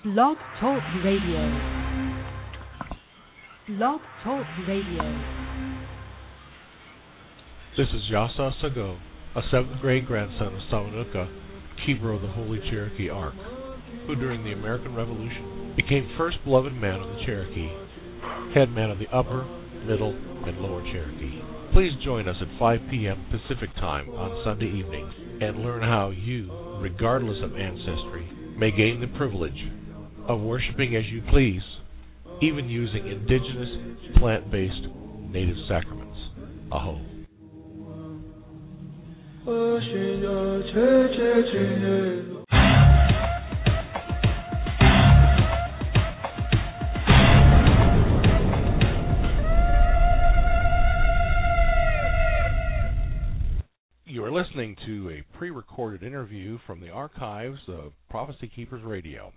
Blog Talk Radio. Blog Talk Radio. This is Yasa Sago, a 7th grade grandson of Samanuka, keeper of the Holy Cherokee Ark, who during the American Revolution became first beloved man of the Cherokee, head man of the Upper, Middle, and Lower Cherokee. Please join us at 5 p.m. Pacific Time on Sunday evening and learn how you, regardless of ancestry, may gain the privilege of worshiping as you please, even using indigenous, plant-based, native sacraments. Aho. You are listening to a pre-recorded interview from the archives of Prophecy Keepers Radio.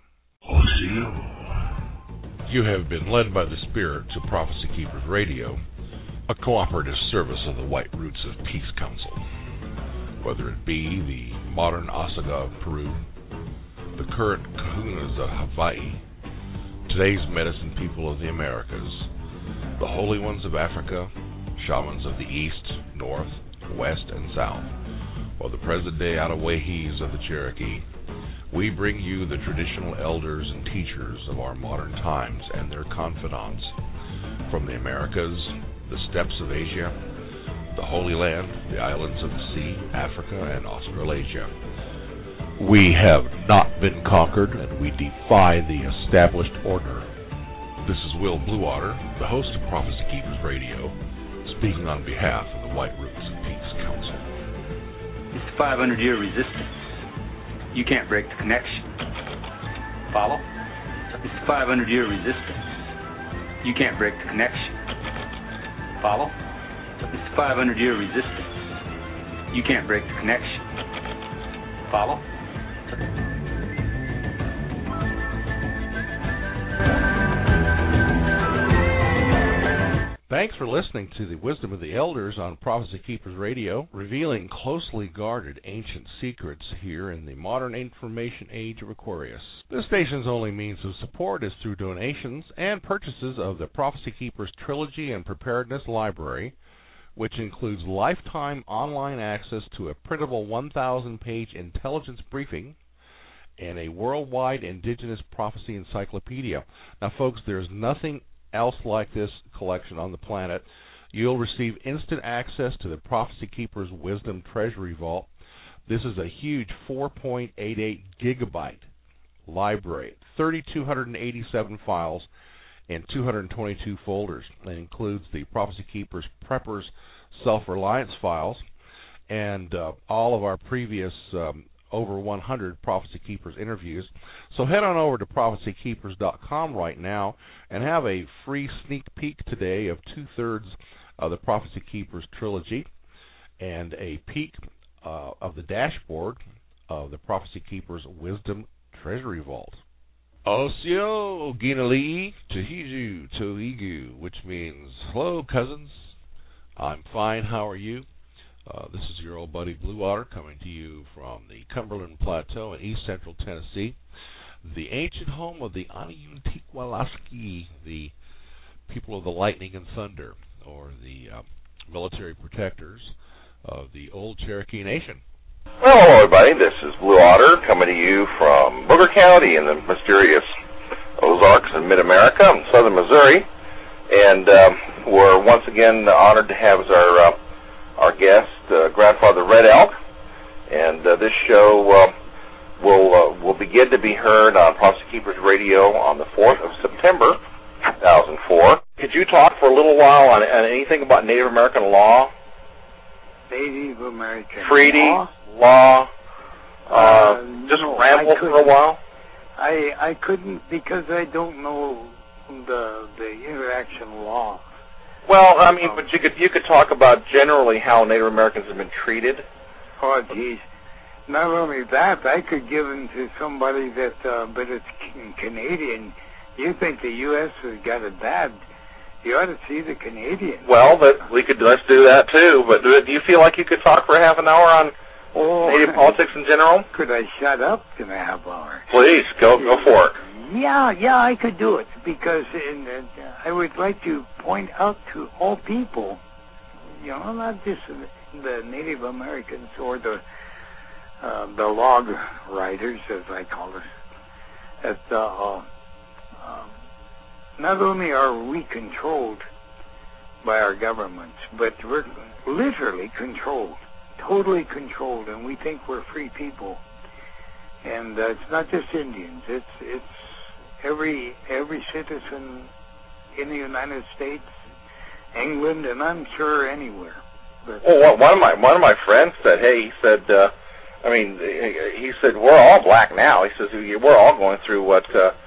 You have been led by the Spirit to Prophecy Keepers Radio, a cooperative service of the White Roots of Peace Council. Whether it be the modern Osaga of Peru, the current Kahunas of Hawaii, today's medicine people of the Americas, the Holy Ones of Africa, shamans of the East, North, West, and South, or the present-day Atawahis of the Cherokee, we bring you the traditional elders and teachers of our modern times and their confidants from the Americas, the steppes of Asia, the Holy Land, the islands of the sea, Africa, and Australasia. We have not been conquered, and we defy the established order. This is Will Bluewater, the host of Prophecy Keepers Radio, speaking on behalf of the White Roots of Peace Council. It's the 500-year resistance. You can't break the connection. Follow? It's the 500-year resistance. You can't break the connection. Follow? It's the 500-year resistance. You can't break the connection. Follow? Thanks for listening to the Wisdom of the Elders on Prophecy Keepers Radio, revealing closely guarded ancient secrets here in the modern information age of Aquarius. This station's only means of support is through donations and purchases of the Prophecy Keepers Trilogy and Preparedness Library, which includes lifetime online access to a printable 1,000-page intelligence briefing and a worldwide indigenous prophecy encyclopedia. Now, folks, there's nothing else like this collection on the planet. You'll receive instant access to the Prophecy Keepers Wisdom Treasury Vault. This is a huge 4.88 gigabyte library, 3,287 files, and 222 folders. That includes the Prophecy Keepers Preppers Self-Reliance files and all of our previous over 100 Prophecy Keepers interviews. So head on over to prophecykeepers.com right now and have a free sneak peek today of 2/3 of the Prophecy Keepers trilogy and a peek of the dashboard of the Prophecy Keepers Wisdom Treasury Vault. Osio Ginalii Tahiju Toigu, which means, hello cousins, I'm fine, how are you? This is your old buddy Bluewater coming to you from the Cumberland Plateau in east central Tennessee, the ancient home of the Aniyuntikwalaski, the people of the lightning and thunder, or the military protectors of the old Cherokee Nation. Well, hello everybody, this is Bluewater coming to you from Booger County in the mysterious Ozarks in mid-America in southern Missouri, and we're once again honored to have as our guest, Grandfather Red Elk, and this show will begin to be heard on Prophecy Keepers Radio on the 4th of September, 2004. Could you talk for a little while on anything about Native American law? Native American treaty, law? Just no, ramble for a while? I couldn't because I don't know the interaction law. Well, I mean, but you could talk about generally how Native Americans have been treated. Oh, geez. Not only that, I could give them to somebody that, but it's Canadian. You think the U.S. has got it bad. You ought to see the Canadians. Well, let's do that too. But do you feel like you could talk for half an hour on Native politics in general? Could I shut up in a half hour? Please, go for it. Yeah, I could do it because I would like to point out to all people, not just the Native Americans or the log riders, as I call it, that not only are we controlled by our governments, but we're literally controlled, totally controlled, and we think we're free people. And it's not just Indians; it's every citizen in the United States, England, and I'm sure anywhere. But one of my friends said, he said we're all black now. He says we're all going through what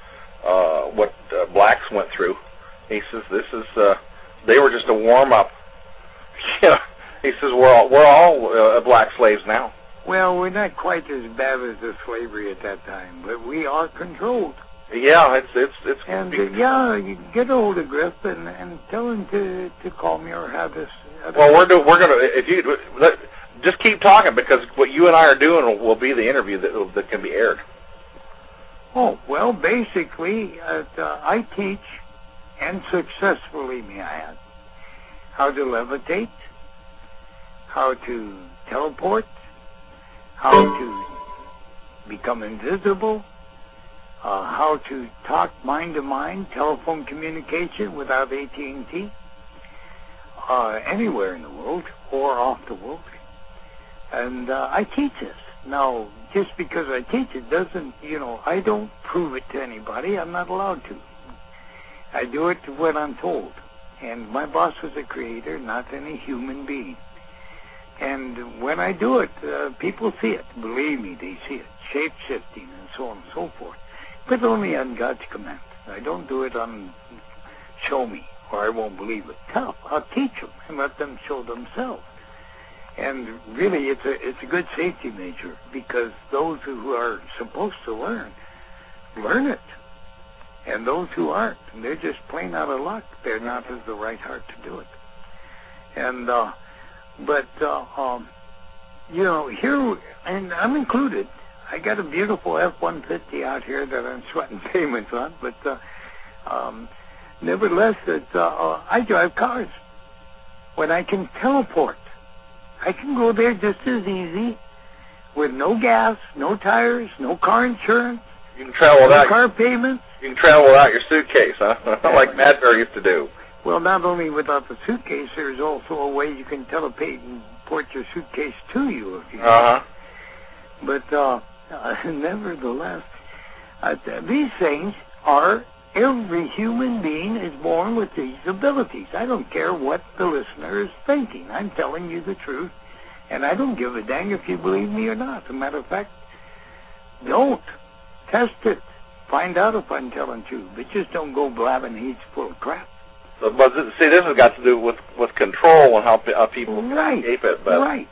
blacks went through. He says this is they were just a warm up. He says we're all black slaves now. Well, we're not quite as bad as the slavery at that time, but we are controlled. Yeah, it's. And you get a hold of Griff and tell him to call me or have this. Well, we're gonna if you just keep talking because what you and I are doing will be the interview that can be aired. Oh well, basically, I teach, and successfully, may I add, how to levitate, how to teleport, how to become invisible, how to talk mind-to-mind, telephone communication without AT&T, anywhere in the world or off the world. And I teach this. Now, just because I teach it doesn't, I don't prove it to anybody. I'm not allowed to. I do it when I'm told. And my boss was a creator, not any human being. And when I do it, people see it. Believe me, they see it. Shape-shifting and so on and so forth. But only on God's command. I don't do it on show me or I won't believe it. I'll teach them and let them show themselves. And really, it's a good safety measure because those who are supposed to learn it. And those who aren't, they're just plain out of luck. They're not of the right heart to do it. And here, and I'm included. I got a beautiful F-150 out here that I'm sweating payments on, but nevertheless, I drive cars. When I can teleport, I can go there just as easy with no gas, no tires, no car insurance, you can travel without car payments. You can travel without your suitcase, huh? Like Matt Bear used to do. Well, not only without the suitcase, there's also a way you can teleport and port your suitcase to you if you want. But nevertheless, these things are, every human being is born with these abilities. I don't care what the listener is thinking. I'm telling you the truth, and I don't give a dang if you believe me or not. As a matter of fact, don't. Test it. Find out if I'm telling you. But just don't go blabbing heaps full of crap. But see, this has got to do with control and how people escape it. But. Right.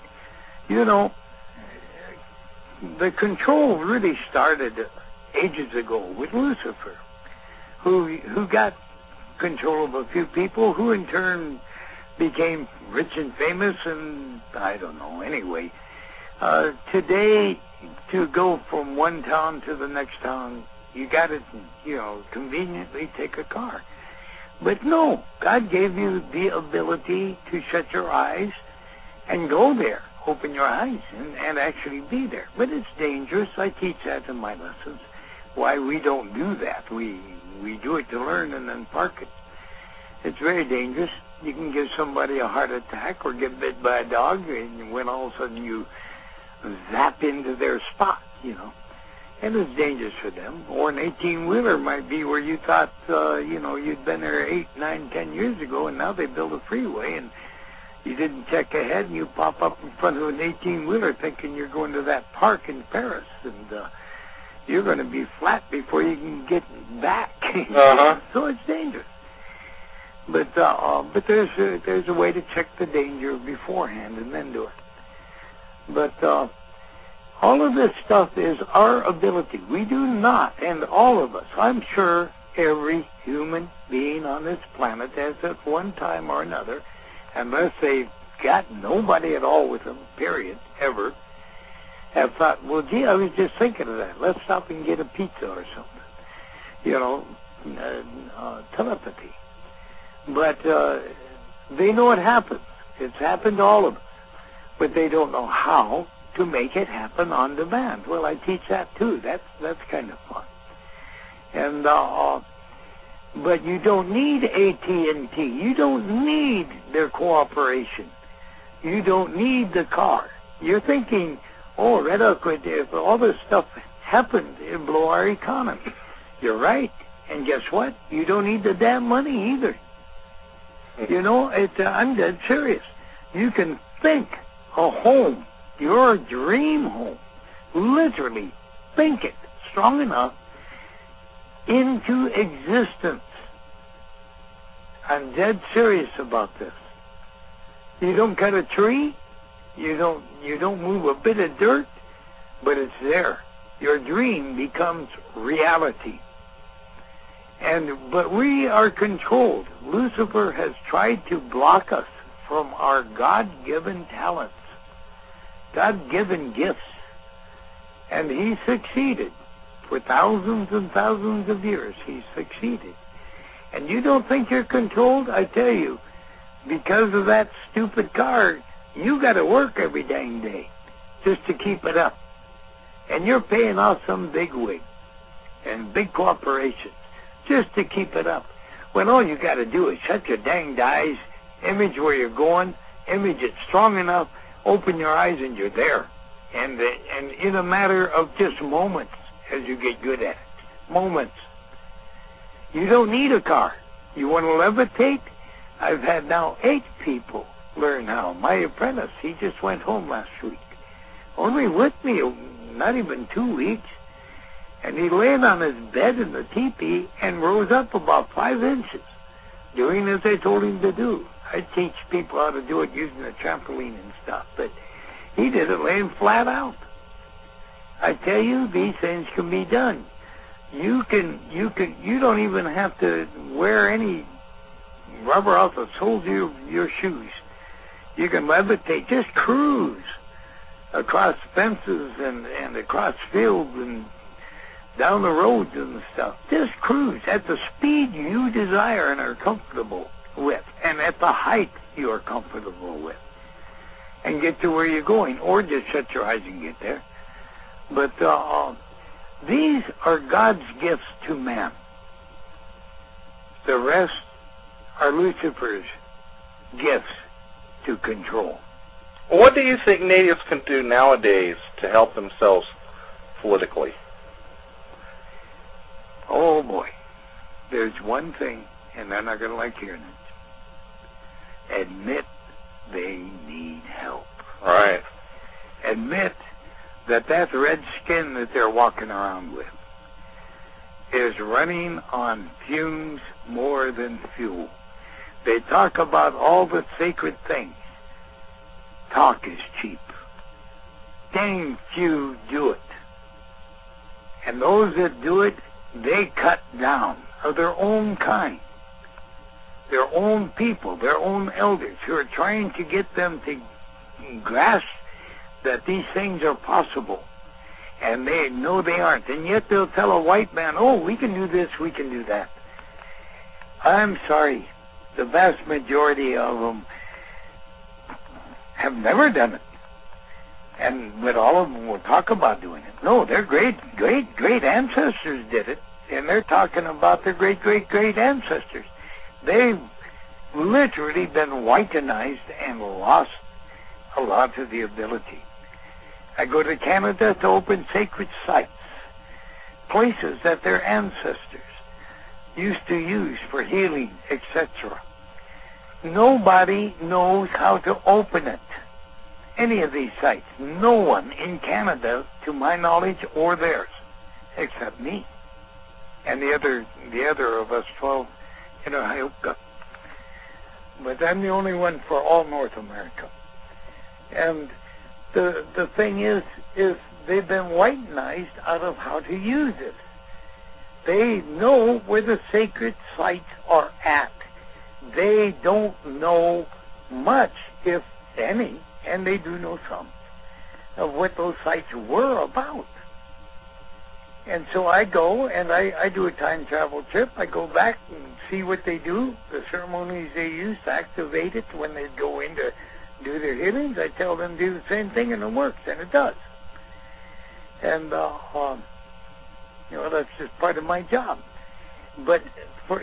The control really started ages ago with Lucifer, who got control of a few people, who in turn became rich and famous, and I don't know. Anyway, today to go from one town to the next town, you got to, conveniently take a car. But no, God gave you the ability to shut your eyes and go there, open your eyes, and actually be there. But it's dangerous. I teach that in my lessons, why we don't do that. We do it to learn and then park it. It's very dangerous. You can give somebody a heart attack or get bit by a dog, and when all of a sudden you zap into their spot, and it's dangerous for them. Or an 18-wheeler might be where you thought, you'd been there 8, 9, 10 years ago, and now they build a freeway, and you didn't check ahead, and you pop up in front of an 18-wheeler thinking you're going to that park in Paris, and you're going to be flat before you can get back. So it's dangerous. But there's a way to check the danger beforehand and then do it. But all of this stuff is our ability. We do not, and all of us, I'm sure every human being on this planet has at one time or another, unless they've got nobody at all with them, period, ever, have thought, well, gee, I was just thinking of that. Let's stop and get a pizza or something. telepathy. But they know it happens. It's happened to all of us. But they don't know how to make it happen on demand. Well, I teach that too. That's kind of fun. And but you don't need AT&T. You don't need their cooperation. You don't need the car. You're thinking, oh, Red Oak, if all this stuff happened, it'd blow our economy. You're right. And guess what? You don't need the damn money either. I'm dead serious. You can think a home, your dream home, literally think it strong enough into existence. I'm dead serious about this. You don't cut a tree, you don't move a bit of dirt, but it's there. Your dream becomes reality. But we are controlled. Lucifer has tried to block us from our God-given talents, God-given gifts. And he succeeded. For thousands and thousands of years, he succeeded. And you don't think you're controlled? I tell you, because of that stupid car, you got to work every dang day just to keep it up. And you're paying off some big wig and big corporations just to keep it up. When all you got to do is shut your dang eyes, image where you're going, image it strong enough, open your eyes, and you're there. And in a matter of just moments, as you get good at it, moments. You don't need a car. You want to levitate? I've had now 8 people learn how. My apprentice, he just went home last week. Only with me, not even 2 weeks. And he laid on his bed in the teepee and rose up about 5 inches, doing as I told him to do. I teach people how to do it using a trampoline and stuff, but he did it laying flat out. I tell you, these things can be done. You don't even have to wear any rubber off the soles of your shoes. You can levitate, just cruise across fences and across fields and down the roads and stuff. Just cruise at the speed you desire and are comfortable with, and at the height you are comfortable with, and get to where you're going, or just shut your eyes and get there. But these are God's gifts to man. The rest are Lucifer's gifts to control. What do you think natives can do nowadays to help themselves politically? Oh boy, there's one thing, and they're not going to like hearing it. Admit they need help. Right. Admit that red skin that they're walking around with is running on fumes more than fuel. They talk about all the sacred things. Talk is cheap. Dang few do it. And those that do it, they cut down of their own kind, their own people, their own elders who are trying to get them to grasp that these things are possible. And they know they aren't. And yet they'll tell a white man, oh, we can do this, we can do that. I'm sorry. The vast majority of them have never done it. But all of them will talk about doing it. No, their great ancestors did it. And they're talking about their great ancestors. They've literally been whitenized and lost a lot of the ability. I go to Canada to open sacred sites, places that their ancestors used to use for healing, etc. Nobody knows how to open it. Any of these sites. No one in Canada, to my knowledge, or theirs, except me and the other of us 12 in Ohioka. But I'm the only one for all North America. And the thing is they've been whitenized out of how to use it. They know where the sacred sites are at. They don't know much, if any, and they do know some, of what those sites were about. And so I go and I do a time travel trip. I go back and see what they do, the ceremonies they use to activate it when they go in to do their healings. I tell them to do the same thing and it works, and it does. And, that's just part of my job. But for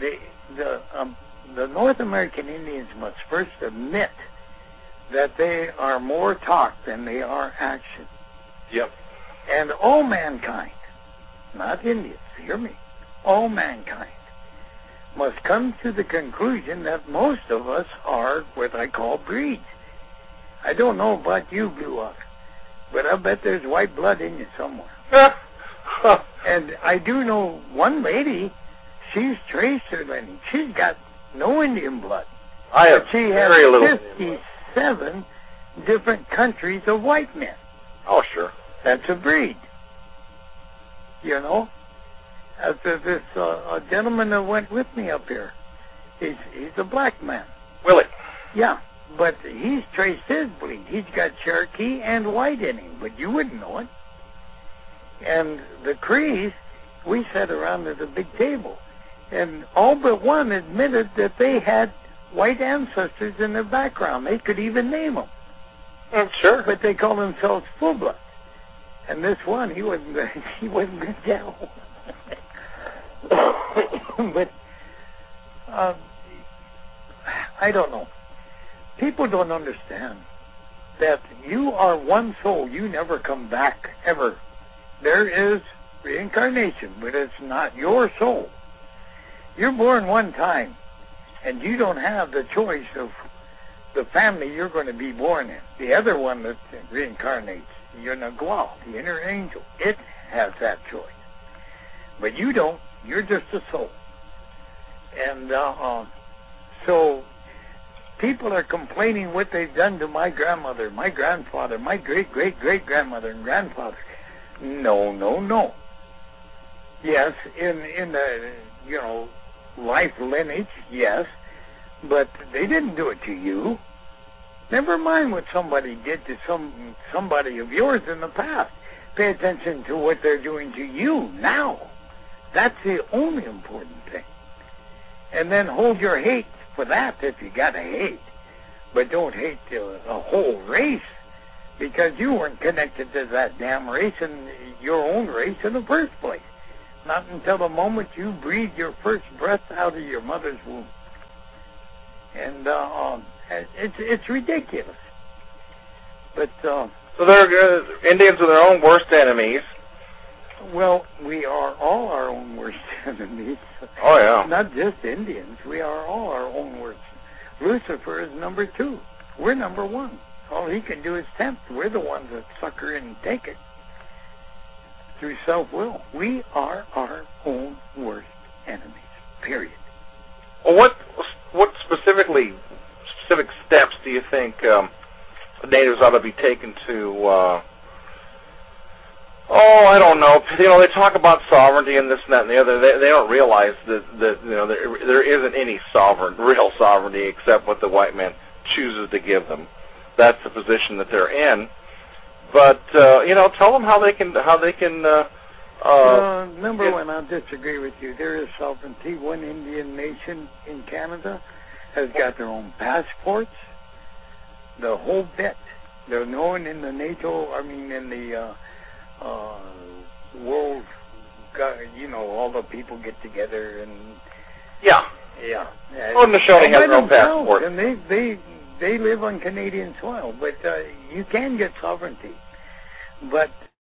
the North American Indians must first admit that they are more talk than they are action. Yep. And all mankind, not Indians, hear me, all mankind must come to the conclusion that most of us are what I call breeds. I don't know about you, Blue Otter, but I bet there's white blood in you somewhere. And I do know one lady, she's tracer lineage. She's got no Indian blood. I have she very little. 57 different countries of white men. Oh, sure. That's a breed. You know? This gentleman that went with me up here, he's a black man. Willie. Yeah, but he's traced his bleed. He's got Cherokee and white in him, but you wouldn't know it. And the Crees, we sat around at a big table, and all but one admitted that they had white ancestors in their background. They could even name them. Sure. But they call themselves full blood. And this one, he wasn't good down. But I don't know. People don't understand that you are one soul. You never come back, ever. There is reincarnation, but it's not your soul. You're born one time, and you don't have the choice of the family you're going to be born in. The other one that reincarnates, your Nagual, the inner angel, it has that choice. But you don't. You're just a soul. And so people are complaining what they've done to my grandmother, my grandfather, my great-great-great-grandmother and grandfather. No. Yes, in the, life lineage, yes, but they didn't do it to you. Never mind what somebody did to somebody of yours in the past. Pay attention to what they're doing to you now. That's the only important thing. And then hold your hate for that if you got to hate. But don't hate a whole race, because you weren't connected to that damn race and your own race in the first place. Not until the moment you breathe your first breath out of your mother's womb. And it's ridiculous. But so they're Indians are their own worst enemies. Well, we are all our own worst enemies. Oh, yeah. Not just Indians. We are all our own worst. Lucifer is number 2. We're number 1. All he can do is tempt. We're the ones that sucker in and take it through self-will. We are our own worst enemies, period. Well, what specific steps do you think natives ought to be taken to... I don't know. They talk about sovereignty and this and that and the other. They don't realize that there isn't any real sovereignty except what the white man chooses to give them. That's the position that they're in. But tell them how they can. Number one, I'll disagree with you. There is sovereignty. One Indian nation in Canada has got their own passports. The whole bit. They're known in the NATO. In the world. All the people get together and. Yeah. Oh, the Haudenosaunee has no passport. And they live on Canadian soil, but you can get sovereignty. But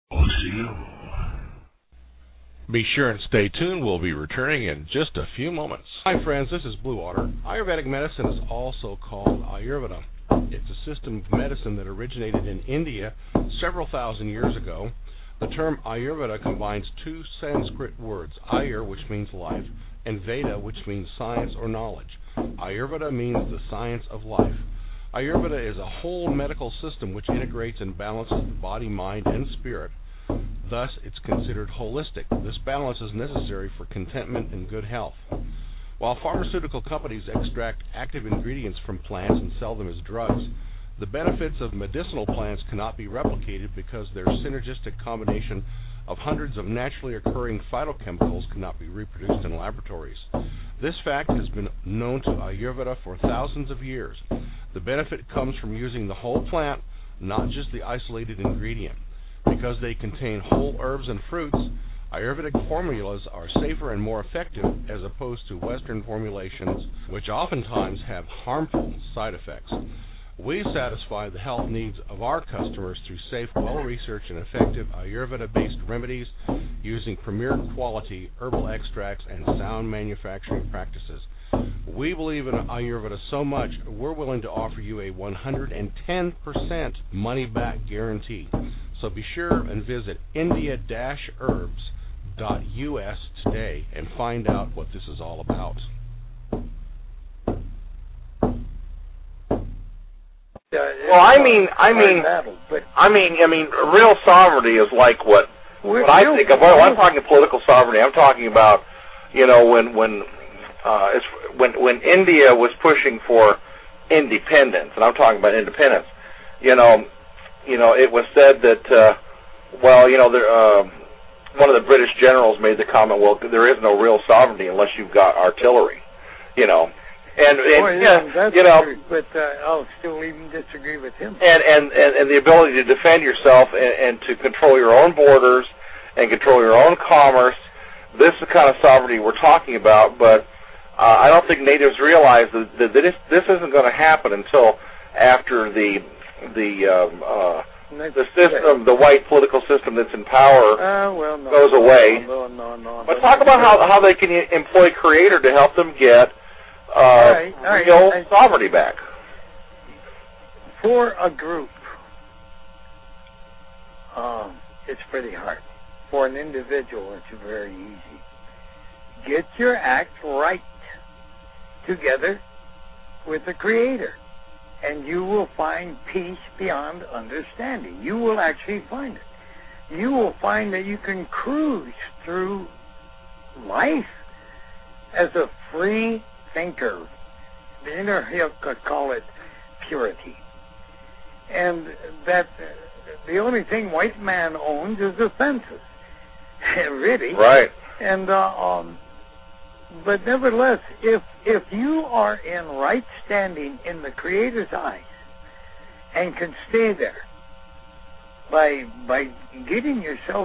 be sure and stay tuned. We'll be returning in just a few moments. Hi, friends. This is Blue Otter. Ayurvedic medicine is also called Ayurveda. It's a system of medicine that originated in India several thousand years ago. The term Ayurveda combines 2 Sanskrit words, Ayur, which means life, and Veda, which means science or knowledge. Ayurveda means the science of life. Ayurveda is a whole medical system which integrates and balances the body, mind, and spirit. Thus, it's considered holistic. This balance is necessary for contentment and good health. While pharmaceutical companies extract active ingredients from plants and sell them as drugs, the benefits of medicinal plants cannot be replicated because their synergistic combination of hundreds of naturally occurring phytochemicals cannot be reproduced in laboratories. This fact has been known to Ayurveda for thousands of years. The benefit comes from using the whole plant, not just the isolated ingredient. Because they contain whole herbs and fruits, Ayurvedic formulas are safer and more effective as opposed to Western formulations, which oftentimes have harmful side effects. We satisfy the health needs of our customers through safe, well-researched, and effective Ayurveda-based remedies using premier quality herbal extracts and sound manufacturing practices. We believe in Ayurveda so much, we're willing to offer you a 110% money-back guarantee. So be sure and visit india-herbs.us today and find out what this is all about. Well, I mean, real sovereignty is like what I think of. When I'm talking political sovereignty, I'm talking about, when India was pushing for independence, and I'm talking about independence. It was said that, one of the British generals made the comment, well, there is no real sovereignty unless you've got artillery, but I'll still even disagree with him. And the ability to defend yourself and to control your own borders and control your own commerce. This is the kind of sovereignty we're talking about, but I don't think natives realize that this isn't going to happen until after the system, the white political system that's in power goes away. No. But talk about how they can employ Creator to help them get real sovereignty back. For a group, it's pretty hard. For an individual, it's very easy. Get your act right together with the Creator, and you will find peace beyond understanding. You will actually find it. You will find that you can cruise through life as a free thinker. He'll call it purity. And that the only thing white man owns is the senses. Really. Right. And but nevertheless, if you are in right standing in the Creator's eyes and can stay there by getting yourself,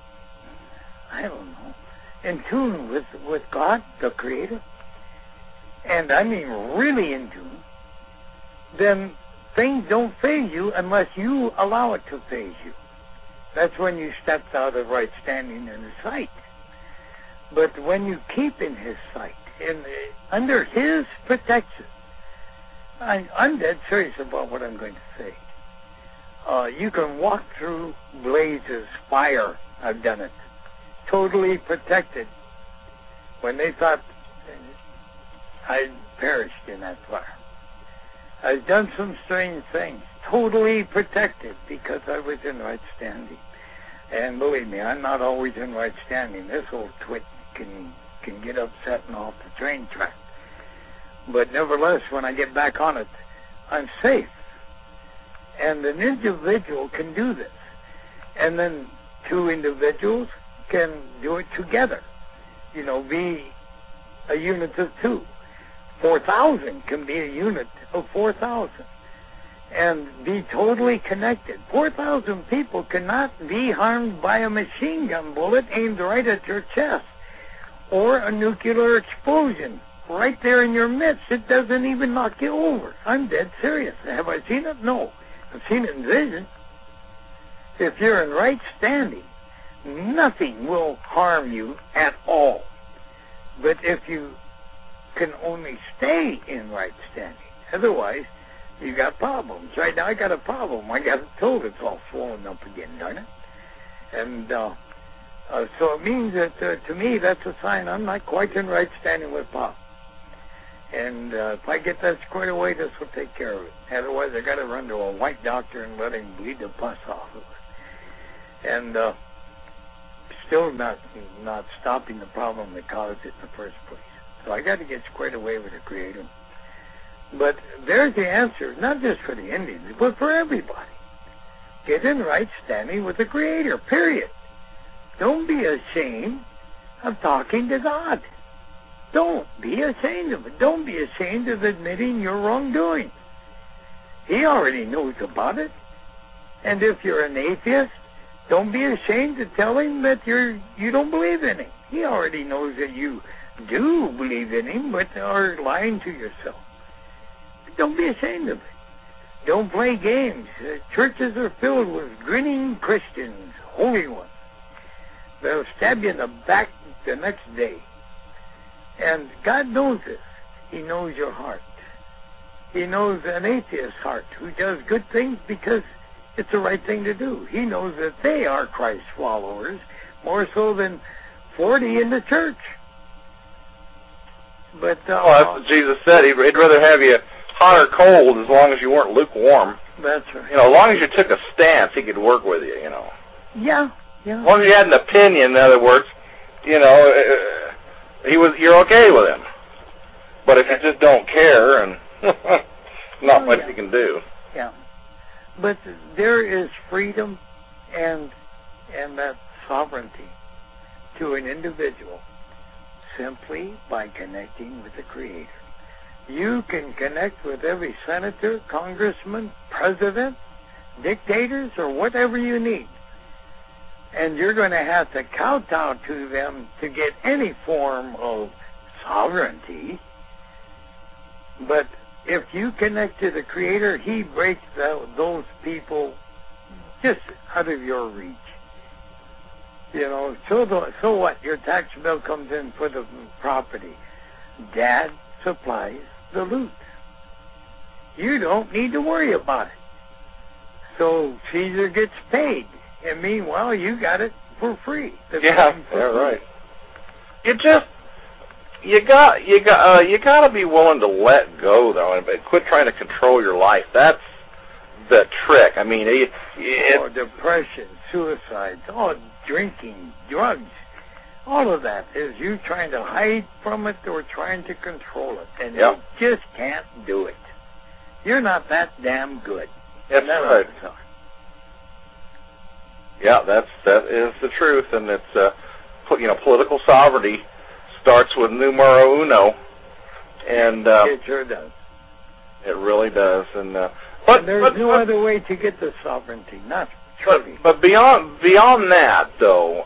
in tune with God, the Creator, and I mean really in tune, then things don't faze you unless you allow it to faze you. That's when you step out of right standing in His sight. But when you keep in His sight, under His protection, I'm dead serious about what I'm going to say. You can walk through blazes, fire. I've done it. Totally protected. When they thought I perished in that fire. I've done some strange things. Totally protected because I was in right standing. And believe me, I'm not always in right standing. This old twit can get upset and off the train track. But nevertheless, when I get back on it, I'm safe. And an individual can do this. And then two individuals can do it together. Be a unit of two. 4,000 can be a unit of 4,000. And be totally connected. 4,000 people cannot be harmed by a machine gun bullet aimed right at your chest or a nuclear explosion right there in your midst. It doesn't even knock you over. I'm dead serious. Have I seen it? No. I've seen it in vision. If you're in right standing, nothing will harm you at all. But if you can only stay in right standing, otherwise, you got problems. Right now, I got a problem. I got told it's all swollen up again, darn it. And so it means that, to me, that's a sign I'm not quite in right standing with Pop. And if I get that squared away, this will take care of it. Otherwise, I got to run to a white doctor and let him bleed the pus off of it. And still not stopping the problem that caused it in the first place. So I got to get squared away with the Creator. But there's the answer, not just for the Indians, but for everybody. Get in right standing with the Creator, period. Don't be ashamed of talking to God. Don't be ashamed of it. Don't be ashamed of admitting your wrongdoing. He already knows about it. And if you're an atheist, don't be ashamed to tell him that you don't believe in him. He already knows that you do believe in him, but are lying to yourself. Don't be ashamed of it. Don't play games. Churches are filled with grinning Christians, holy ones. They'll stab you in the back the next day. And God knows this. He knows your heart. He knows an atheist's heart who does good things because it's the right thing to do. He knows that they are Christ followers more so than 40 in the church. But that's what Jesus said. He'd rather have you hot or cold as long as you weren't lukewarm. That's right. As long as you took a stance, he could work with you. Yeah. As long as you had an opinion, in other words, you're okay with him. But if you just don't care, and not much you can do. Yeah. But there is freedom and that sovereignty to an individual simply by connecting with the Creator. You can connect with every senator, congressman, president, dictators, or whatever you need. And you're going to have to kowtow to them to get any form of sovereignty. But if you connect to the Creator, He breaks those people just out of your reach. So what? Your tax bill comes in for the property. Dad supplies the loot. You don't need to worry about it. So Caesar gets paid. And meanwhile, you got it for free. Right. You got to be willing to let go, though, and quit trying to control your life. That's the trick. I mean, depression, suicide, drinking, drugs, all of that is you trying to hide from it or trying to control it, and you just can't do it. You're not that damn good. That's right. Yeah, that is the truth, and it's political sovereignty starts with numero uno, and it sure does. It really does, and but there's no other way to get the sovereignty, not truly. But beyond that, though,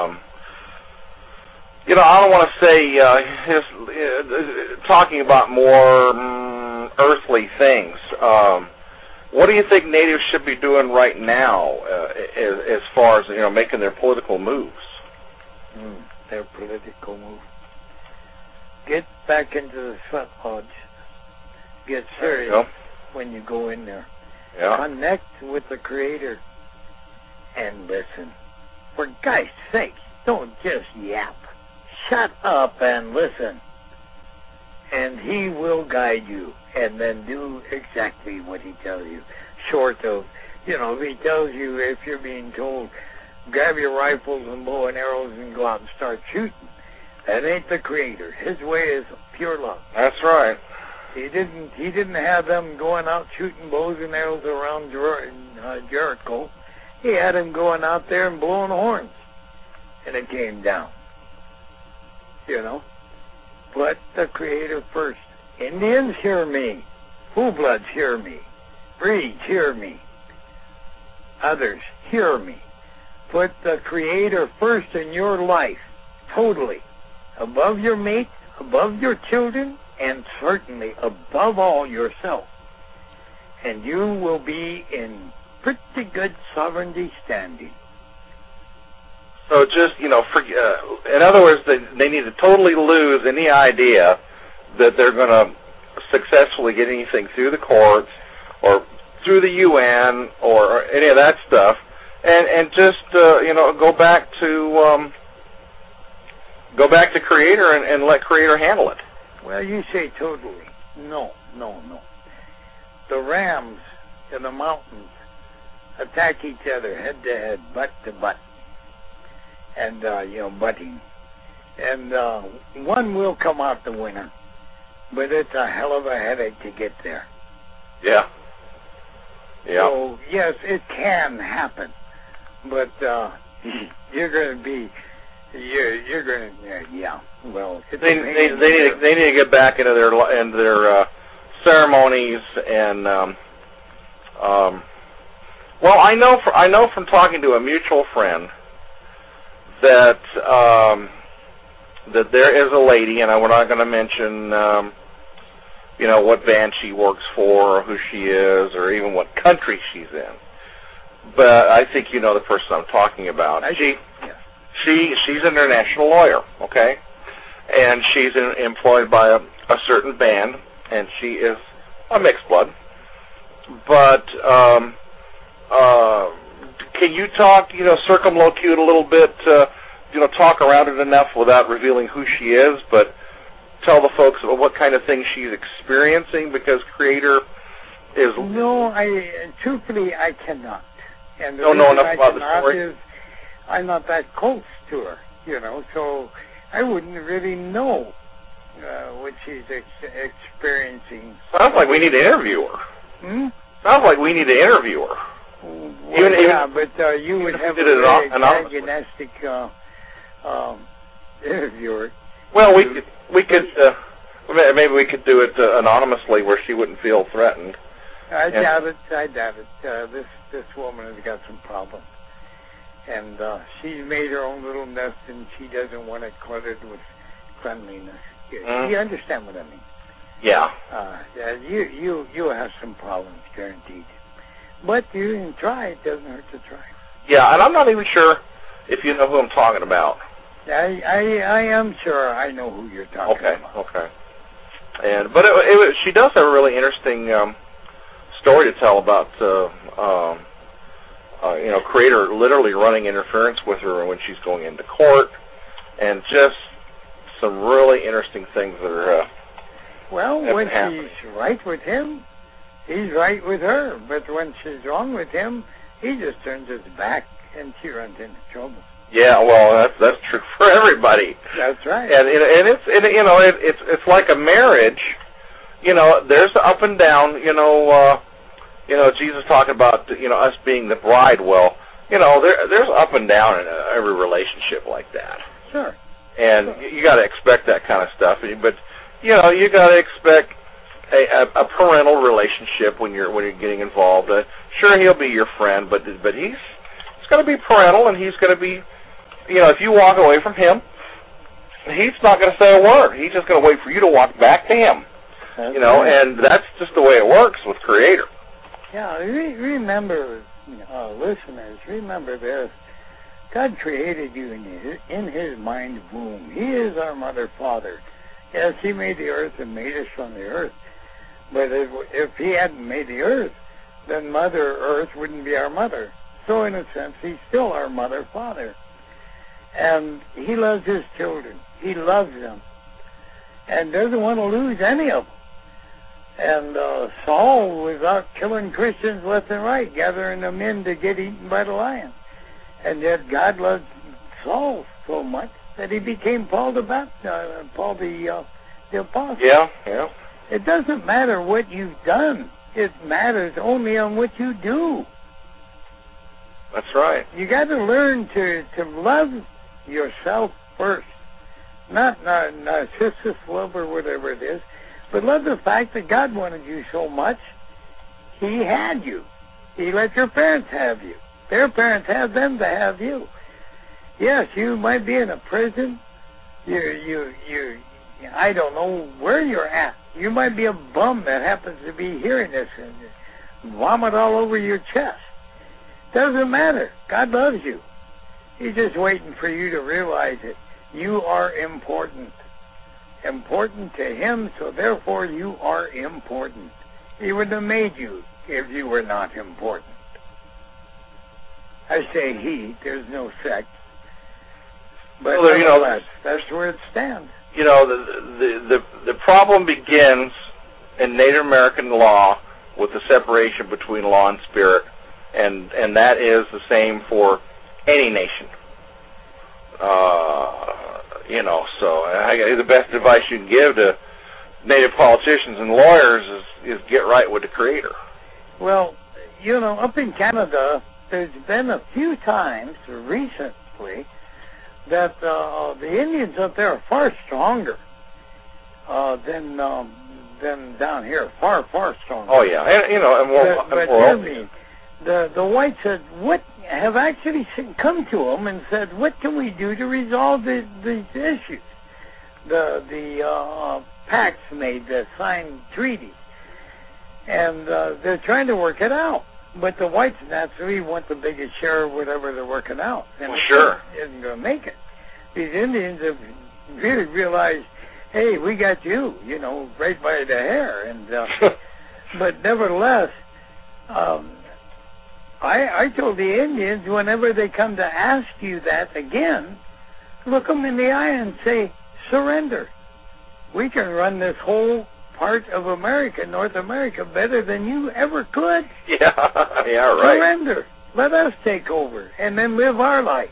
I don't want to say talking about more earthly things. What do you think natives should be doing right now as far as, making their political moves? Their political moves. Get back into the sweat lodge. Get serious when you go in there. Yeah. Connect with the Creator and listen. For God's sake, don't just yap. Shut up and listen. And He will guide you, and then do exactly what He tells you. Short of, if He tells you, if you're being told, grab your rifles and bow and arrows and go out and start shooting, that ain't the Creator. His way is pure love. That's right. He didn't have them going out shooting bows and arrows around Jericho. He had them going out there and blowing horns, and it came down. Put the Creator first. Indians, hear me. Full-bloods, hear me. Breeds, hear me. Others, hear me. Put the Creator first in your life, totally. Above your mate, above your children, and certainly above all yourself. And you will be in pretty good sovereignty standing. So just, in other words, they need to totally lose any idea that they're going to successfully get anything through the courts or through the UN or any of that stuff, and just, go back to Creator and let Creator handle it. Well, you say totally. No. The rams in the mountains attack each other head to head, butt to butt. And, butting. And one will come out the winner. But it's a hell of a headache to get there. Yeah. So, yes, it can happen. But you're going to be, you're going to, yeah. Well, they need to get back into their ceremonies and well, I know from talking to a mutual friend that that there is a lady, and we're not going to mention what band she works for, or who she is, or even what country she's in. But I think you know the person I'm talking about. She's an international lawyer, okay, and she's employed by a certain band, and she is a mixed blood. But can you talk, circumlocute a little bit, talk around it enough without revealing who she is, but tell the folks about what kind of things she's experiencing, because Creator is... No, truthfully, I cannot. And don't know enough about the story? I'm not that close to her, so I wouldn't really know what she's experiencing. Sounds like we need to interview her. Sounds like we need to interview her. Well, but you would have a very antagonistic interviewer. Well, we could maybe we could do it anonymously where she wouldn't feel threatened. I doubt it. This woman has got some problems, and she's made her own little nest, and she doesn't want it cluttered with cleanliness. You understand what I mean? Yeah. You have some problems, guaranteed. But you can try. It doesn't hurt to try. Yeah, and I'm not even sure if you know who I'm talking about. I am sure I know who you're talking about. Okay. But she does have a really interesting story to tell about Creator literally running interference with her when she's going into court, and just some really interesting things that are when she's right with him, he's right with her. But when she's wrong with him, he just turns his back and she runs into trouble. Yeah, well, that's true for everybody. That's right. And it's like a marriage. There's the up and down. Jesus talking about us being the bride. Well, there's up and down in every relationship like that. Sure. And you got to expect that kind of stuff. But you got to expect a parental relationship when you're getting involved. Sure, he'll be your friend, but he's going to be parental, and he's going to be. If you walk away from him, he's not going to say a word. He's just going to wait for you to walk back to him. That's and that's just the way it works with Creator. Yeah, remember, listeners, remember this. God created you in His mind womb. He is our mother, father. Yes, He made the earth and made us from the earth. But if He hadn't made the earth, then Mother Earth wouldn't be our mother. So in a sense, He's still our mother, father. And He loves His children. He loves them. And doesn't want to lose any of them. And Saul was out killing Christians left and right, gathering them in to get eaten by the lion. And yet God loved Saul so much that he became Paul the Apostle. Yeah. It doesn't matter what you've done. It matters only on what you do. That's right. You got to learn to love yourself first. Not narcissistic love or whatever it is, but love the fact that God wanted you so much, He had you. He let your parents have you. Their parents had them to have you. Yes, you might be in a prison. I don't know where you're at. You might be a bum that happens to be hearing this and vomit all over your chest. Doesn't matter. God loves you. He's just waiting for you to realize it. You are important. Important to Him, so therefore you are important. He wouldn't have made you if you were not important. I say He, there's no sex. But that's where it stands. The problem begins in Native American law with the separation between law and spirit, and that is the same for any nation. So the best advice you can give to Native politicians and lawyers is get right with the Creator. Well, up in Canada, there's been a few times recently that the Indians up there are far stronger than down here. Far, far stronger. Oh yeah, and hear me. The whites have actually come to them and said, what can we do to resolve these issues? The pacts made, the signed treaties, and they're trying to work it out. But the whites naturally want the biggest share of whatever they're working out. And sure. Isn't going to make it. These Indians have really realized, hey, we got you, right by the hair. And but nevertheless, I told the Indians, whenever they come to ask you that again, look them in the eye and say, surrender. We can run this whole part of America, North America, better than you ever could. Yeah, right. Surrender. Let us take over and then live our life.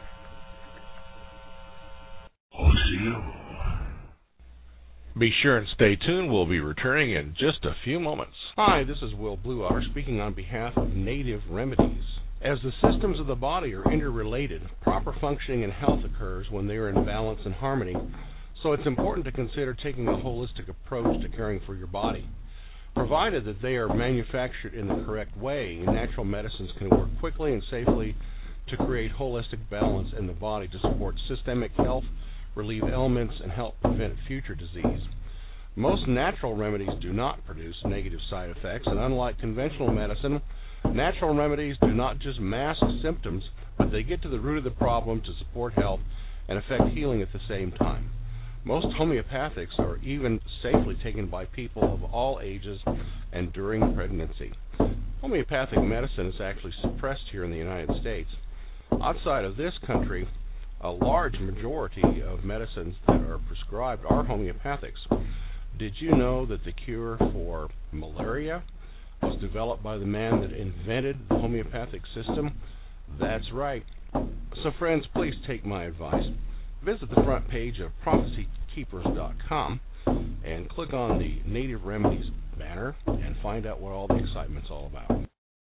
Be sure and stay tuned. We'll be returning in just a few moments. Hi, this is Will Blue Otter speaking on behalf of Native Remedies. As the systems of the body are interrelated, proper functioning and health occurs when they are in balance and harmony. So it's important to consider taking a holistic approach to caring for your body. Provided that they are manufactured in the correct way, natural medicines can work quickly and safely to create holistic balance in the body to support systemic health, relieve ailments, and help prevent future disease. Most natural remedies do not produce negative side effects, and unlike conventional medicine, natural remedies do not just mask symptoms, but they get to the root of the problem to support health and affect healing at the same time. Most homeopathics are even safely taken by people of all ages and during pregnancy. Homeopathic medicine is actually suppressed here in the United States. Outside of this country, a large majority of medicines that are prescribed are homeopathics. Did you know that the cure for malaria was developed by the man that invented the homeopathic system? That's right. So friends, please take my advice. Visit the front page of prophecykeepers.com and click on the Native Remedies banner and find out what all the excitement's all about.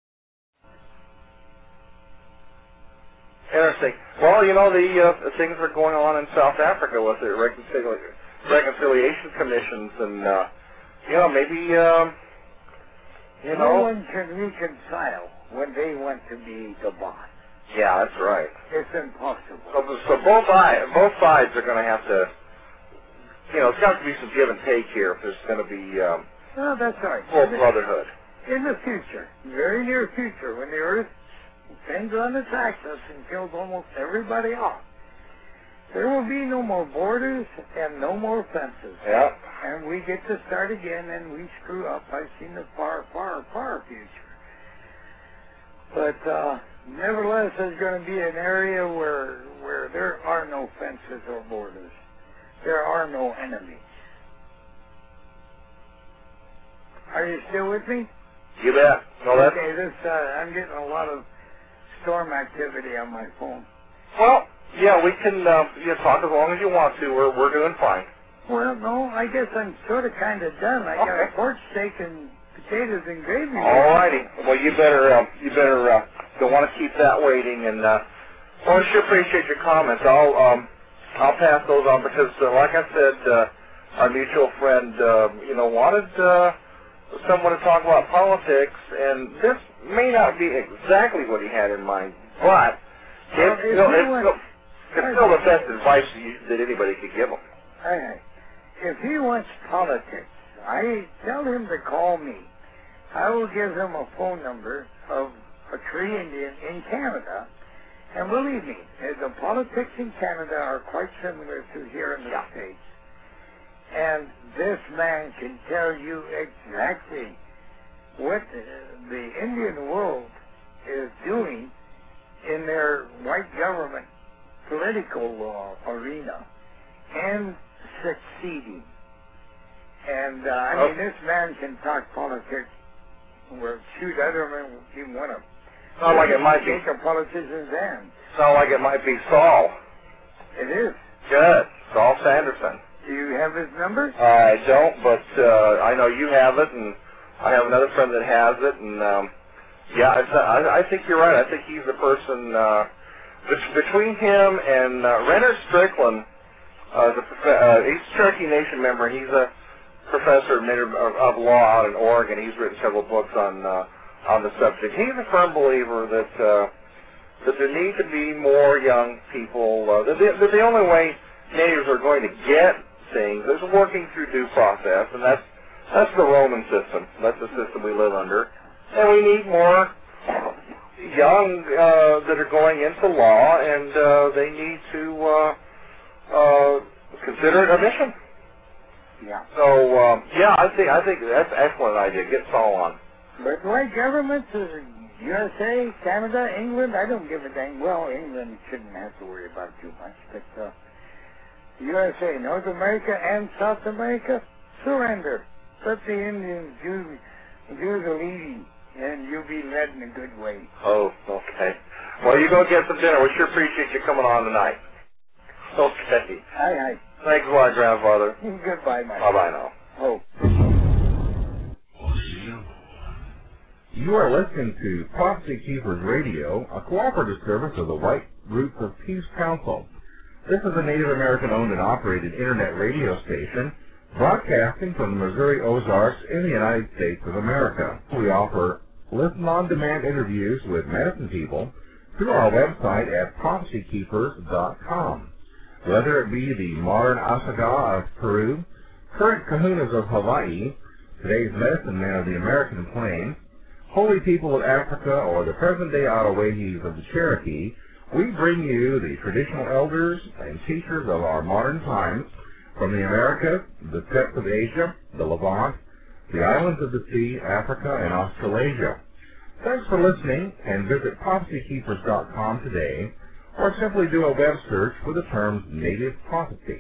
Interesting. Well, the things are going on in South Africa with the reconciliation commissions, and maybe no one can reconcile when they want to be the boss. Yeah, that's right. It's impossible. So both sides are going to have to, it's got to be some give and take here if there's going to be that's right. Full brotherhood. In the future, very near future, when the earth turns on its axis and kills almost everybody off, there will be no more borders and no more fences. Yeah. And we get to start again, and we screw up. I've seen the far, far, far future. But nevertheless, there's going to be an area where there are no fences or borders. There are no enemies. Are you still with me? You bet. No, that's... Okay, I'm getting a lot of storm activity on my phone. Well, yeah, we can talk as long as you want to. We're doing fine. Well, no, I guess I'm sort of kind of done. I got a pork steak and potatoes and gravy. All righty. Well, you better don't want to keep that waiting. And I sure appreciate your comments. I'll pass those on because, like I said, our mutual friend, wanted someone to talk about politics, and this may not be exactly what he had in mind, but it's still the best advice that anybody could give him. Right. If he wants politics, I tell him to call me. I will give him a phone number of a Cree Indian in Canada, and believe me, the politics in Canada are quite similar to here in the States. And this man can tell you exactly what the Indian world is doing in their white government political arena and succeeding. And this man can talk politics. Well, shoot, I don't even want to. Sound like it might be a politician's hand. Sound like it might be Saul. It is. Good, Saul Sanderson. Do you have his number? I don't, but I know you have it, and I have another friend that has it, and Yeah, I think you're right. I think he's the person between him and Renner Strickland. He's a Cherokee Nation member. He's a professor of law out in Oregon. He's written several books on the subject. He's a firm believer that there need to be more young people. That the only way natives are going to get things is working through due process, and that's the Roman system. That's the system we live under. And we need more young that are going into law, and they need to consider it a mission. Yeah. So I think that's an excellent idea. Get Saul on. But white governments, USA, Canada, England, I don't give a dang. Well, England shouldn't have to worry about it too much, but USA, North America, and South America, surrender. Let the Indians do the leading, and you'll be led in a good way. Oh, okay. Well, you go get some dinner. We sure appreciate you coming on tonight. Okay. Aye. Thanks a lot, Grandfather. Goodbye, my Bye-bye now. Oh. You are listening to Prophecy Keepers Radio, a cooperative service of the White Roots of Peace Council. This is a Native American-owned and operated Internet radio station broadcasting from the Missouri Ozarks in the United States of America. We offer listen-on-demand interviews with medicine people through our website at prophecykeepers.com. Whether it be the modern Asagaw of Peru, current Kahunas of Hawaii, today's medicine men of the American Plains, holy people of Africa, or the present-day Ottawahis of the Cherokee, we bring you the traditional elders and teachers of our modern times from the Americas, the steppes of Asia, the Levant, the islands of the sea, Africa, and Australasia. Thanks for listening, and visit prophecykeepers.com today, or simply do a web search for the term Native Prophecy.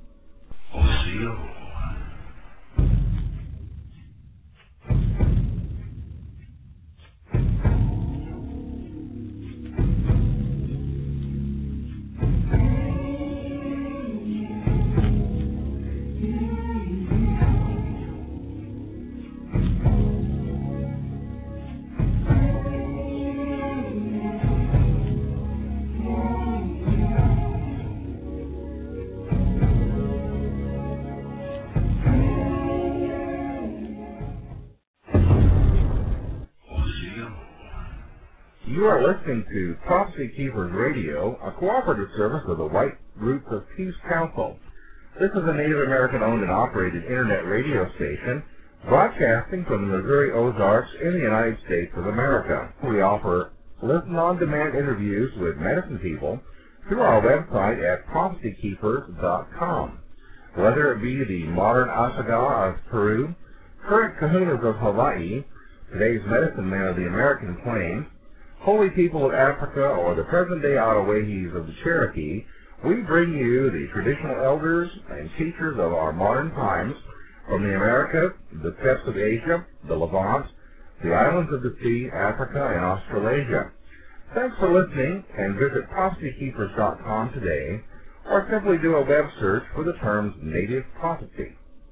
You are listening to Prophecy Keepers Radio, a cooperative service of the White Roots of Peace Council. This is a Native American-owned and operated Internet radio station broadcasting from the Missouri Ozarks in the United States of America. We offer listen-on-demand interviews with medicine people through our website at prophecykeepers.com. Whether it be the modern Asagaw of Peru, current Kahunas of Hawaii, today's medicine men of the American Plains, holy people of Africa, or the present-day Ottawahis of the Cherokee, we bring you the traditional elders and teachers of our modern times from the Americas, the steppes of Asia, the Levant, the islands of the sea, Africa, and Australasia. Thanks for listening, and visit prophecykeepers.com today, or simply do a web search for the terms Native Prophecy.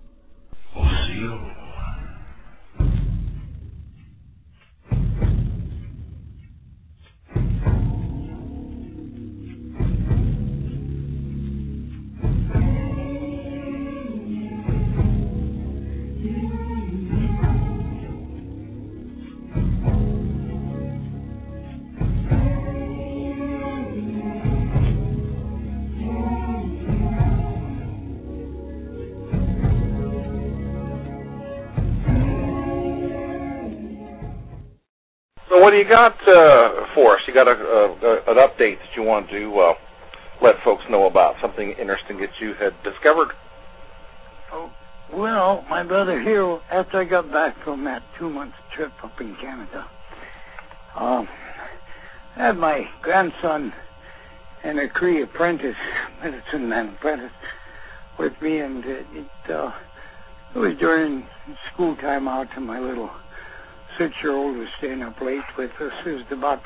So what do you got for us? You got an update that you want to let folks know about, something interesting that you had discovered? Oh, well, my brother here, after I got back from that 2-month trip up in Canada, I had my grandson and a Cree apprentice, medicine man apprentice, with me, and it was during school time out, and my little 6-year-old was staying up late with us. It was about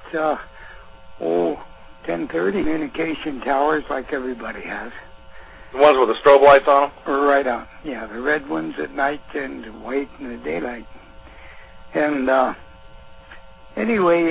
10:30. Communication towers, like everybody has. The ones with the strobe lights on them? Right on. Yeah, the red ones at night and white in the daylight. And Anyway,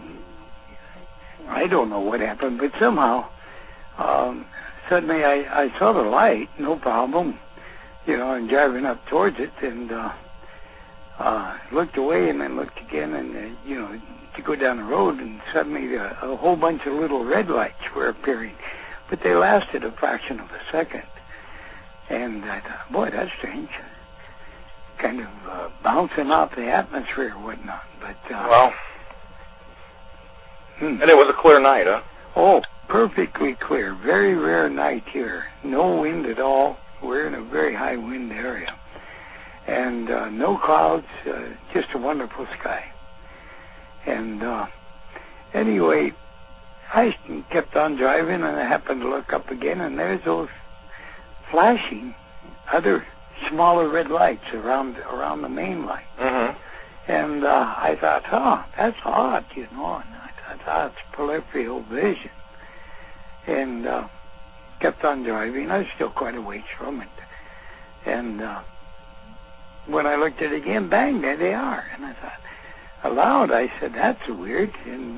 I don't know what happened, but somehow suddenly I saw the light, no problem. I'm driving up towards it, and looked away and then looked again, and to go down the road, and suddenly a whole bunch of little red lights were appearing, but they lasted a fraction of a second. And I thought, boy, that's strange. Kind of bouncing off the atmosphere or whatnot. But and it was a clear night, huh? Oh, perfectly clear. Very rare night here. No wind at all. We're in a very high wind area. And no clouds, just a wonderful sky. And anyway, I kept on driving, and I happened to look up again, and there's those flashing other smaller red lights around the main light. Mm-hmm. And I thought, that's odd, and I thought it's peripheral vision. And kept on driving. I was still quite a ways from it. And when I looked at it again, bang, there they are. And I thought, aloud, I said, that's weird. And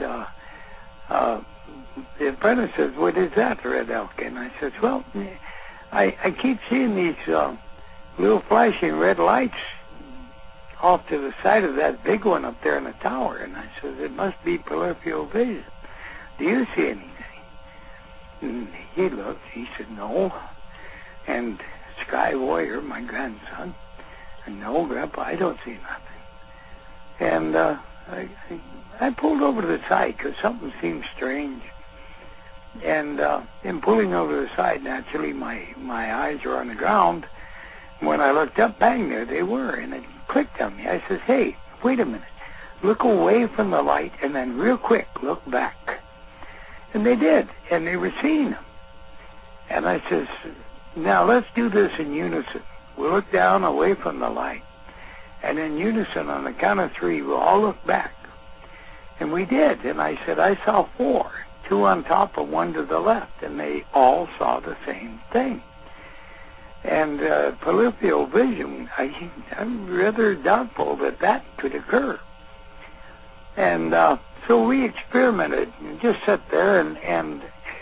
the apprentice says, what is that, Red Elk? And I said, well, I keep seeing these little flashing red lights off to the side of that big one up there in the tower. And I said, it must be peripheral vision. Do you see anything? And he looked. He said, no. And Sky Warrior, my grandson, and no, Grandpa, I don't see nothing. And I pulled over to the side because something seemed strange. And in pulling over to the side, naturally, my eyes were on the ground. When I looked up, bang, there they were. And it clicked on me. I said, hey, wait a minute. Look away from the light and then real quick, look back. And they did. And they were seeing them. And I says, now let's do this in unison. We'll look down away from the light. And in unison, on the count of three, we'll all look back. And we did. And I said, I saw four. Two on top and one to the left. And they all saw the same thing. And peripheral vision, I'm rather doubtful that could occur. And so we experimented and just sat there and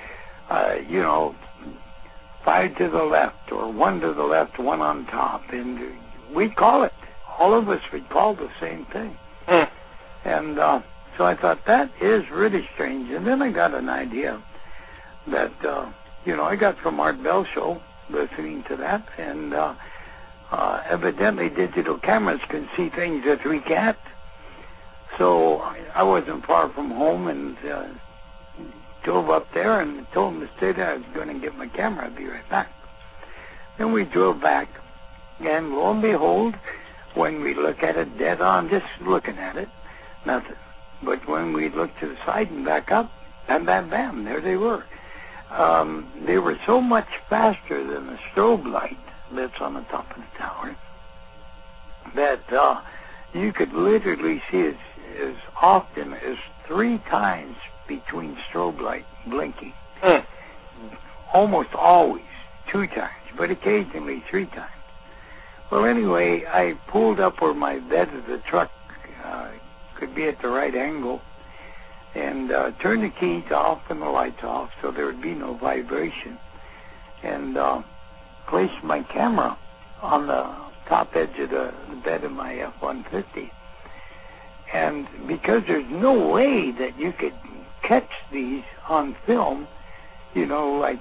five to the left or one to the left, one on top. And we'd call it. All of us would call the same thing. And so I thought, that is really strange. And then I got an idea that, I got from Art Bell Show, listening to that, and evidently digital cameras can see things that we can't. So I wasn't far from home and drove up there and told him to stay there. I was going to get my camera. I'd be right back. Then we drove back, and lo and behold, when we look at it dead on, just looking at it, nothing. But when we looked to the side and back up, bam, bam, bam, there they were. They were so much faster than the strobe light that's on the top of the tower that you could literally see as often as 3 times between strobe light blinking. Almost always 2 times, but occasionally 3 times. Well, anyway, I pulled up where my bed of the truck could be at the right angle, and turned the keys off and the lights off so there would be no vibration, and placed my camera on the top edge of the bed of my F-150. And because there's no way that you could catch these on film, like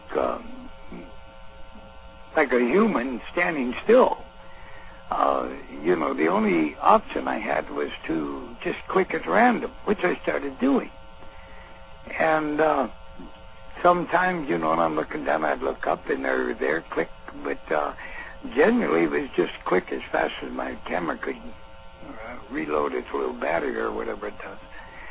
a human standing still, the only option I had was to just click at random, which I started doing. And sometimes, when I'm looking down, I'd look up and they're there, click. But generally, it was just click as fast as my camera could reload its little battery or whatever it does.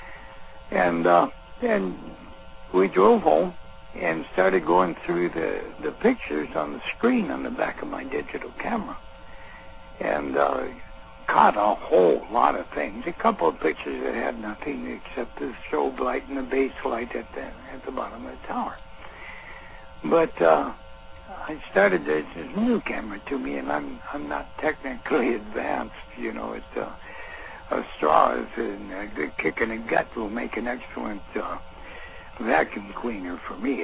And we drove home and started going through the pictures on the screen on the back of my digital camera. And caught a whole lot of things. A couple of pictures that had nothing except the strobe light and the base light at the bottom of the tower. But I started this new camera to me, and I'm not technically advanced. straws and a good kick in the gut will make an excellent vacuum cleaner for me.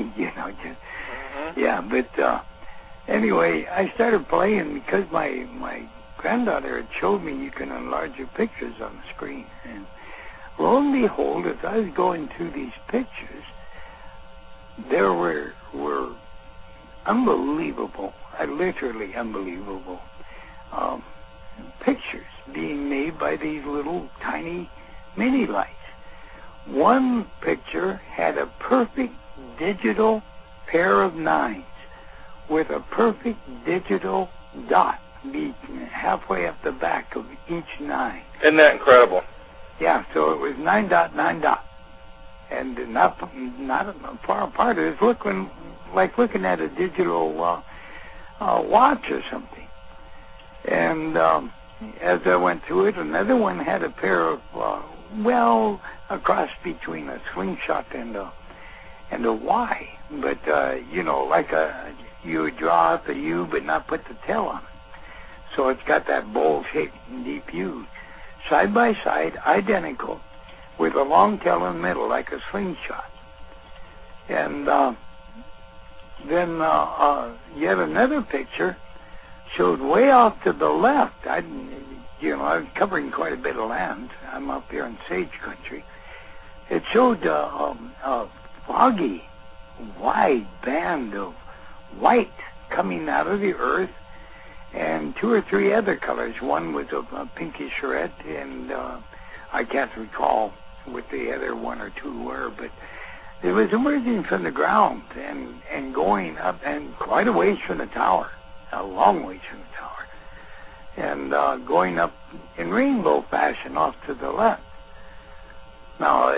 Yeah. But anyway, I started playing because my granddaughter had showed me you can enlarge your pictures on the screen, and lo and behold, as I was going through these pictures, there were unbelievable, literally unbelievable pictures being made by these little tiny mini lights. One picture had a perfect digital pair of nines with a perfect digital dot be halfway up the back of each nine. Isn't that incredible? Yeah, so it was 9 dot, 9 dot. And not far apart. It was looking at a digital watch or something. And as I went through it, another one had a pair of, a cross between a slingshot and a Y. But, you would draw out the U but not put the tail on it. So it's got that bowl-shaped deep U. Side by side, identical, with a long tail in the middle, like a slingshot. And then yet another picture showed way off to the left. I was covering quite a bit of land. I'm up here in sage country. It showed a foggy, wide band of white coming out of the earth, and 2 or 3 other colors. One was a pinkish red, and I can't recall what the other 1 or 2 were, but it was emerging from the ground and going up, and quite a ways from the tower, a long ways from the tower, and going up in rainbow fashion off to the left. Now,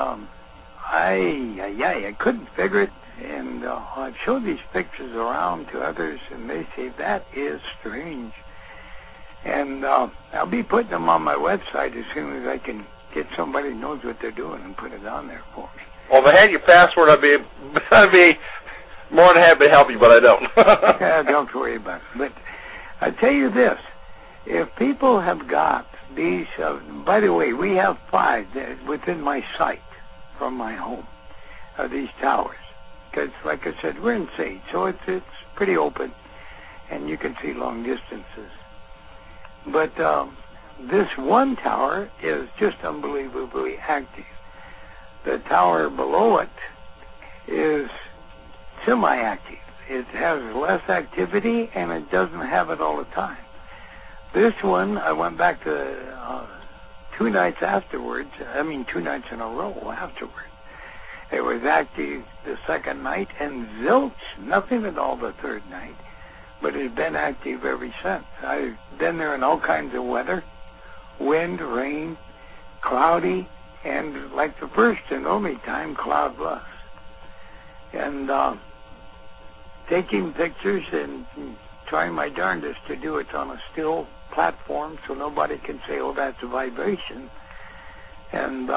I couldn't figure it, and I've showed these pictures around to others, and they say, that is strange. And I'll be putting them on my website as soon as I can get somebody who knows what they're doing and put it on there for me. Well, if I had your password, I'd be more than happy to help you, but I don't. Yeah, don't worry about it. But I tell you this, if people have got these, by the way, we have 5 within my sight from my home, these towers. Because, like I said, we're in Sage, so it's pretty open, and you can see long distances. But this one tower is just unbelievably active. The tower below it is semi-active. It has less activity, and it doesn't have it all the time. This one, I went back to 2 nights afterwards. 2 nights in a row afterwards. It was active the second night, and zilch, nothing at all the third night. But it's been active ever since. I've been there in all kinds of weather, wind, rain, cloudy, and like the first and only time, cloudless. And taking pictures and trying my darndest to do it on a still platform so nobody can say, oh, that's a vibration, and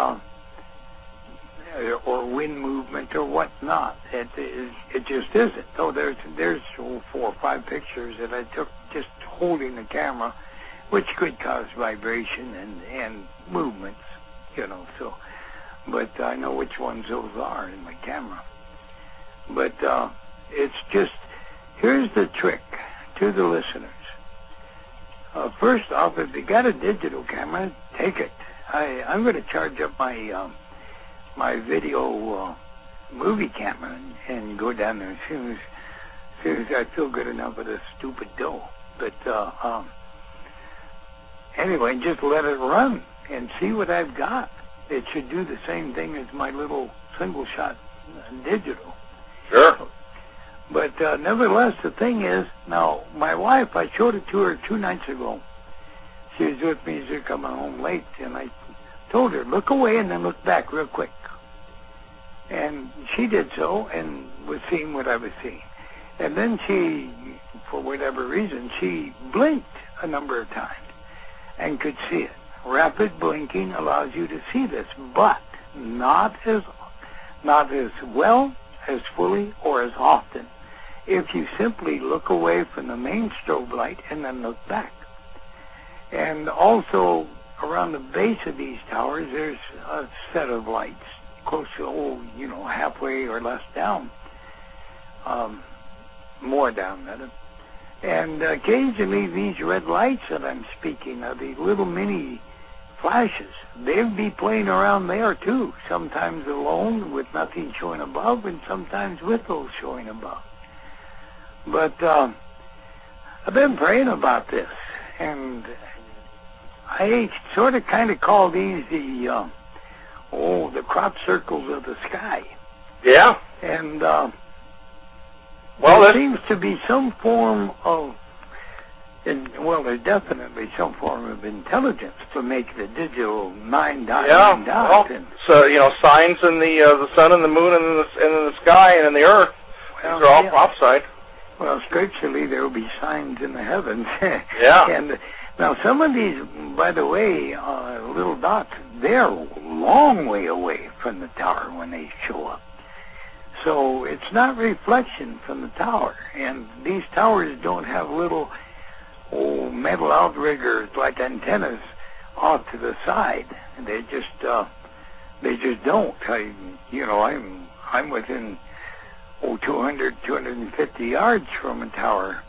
or wind movement or whatnot. It just isn't. So there's 4 or 5 pictures that I took just holding the camera, which could cause vibration and movements, So, but I know which ones those are in my camera. But it's just, here's the trick to the listeners. First off, if you got a digital camera, take it. I'm going to charge up my video movie camera and go down there as soon as I feel good enough with this stupid dough. But anyway, just let it run and see what I've got. It should do the same thing as my little single shot digital. Sure. But nevertheless, the thing is, now my wife, I showed it to her 2 nights ago. She was with me as they're coming home late, and I told her, look away and then look back real quick. And she did so and was seeing what I was seeing. And then she, for whatever reason, she blinked a number of times and could see it. Rapid blinking allows you to see this, but not as well, as fully, or as often if you simply look away from the main strobe light and then look back. And also, around the base of these towers, there's a set of lights close to, halfway or less down. More down, rather. And occasionally these red lights that I'm speaking of, these little mini flashes, they'd be playing around there too, sometimes alone with nothing showing above, and sometimes with those showing above. But I've been praying about this, and I sort of kind of call these the crop circles of the sky. Yeah. And well, there seems to be some form of, there's definitely some form of intelligence to make the digital 9 dot. Yeah. 9 dot. Well, so signs in the sun and the moon and in the sky and in the earth. These are all prophesied. Well, scripturally, there will be signs in the heavens. Yeah. And now, some of these, by the way, little dots, they're a long way away from the tower when they show up. So it's not reflection from the tower. And these towers don't have little metal outriggers like antennas off to the side. They just don't. I'm within 200, 250 yards from a tower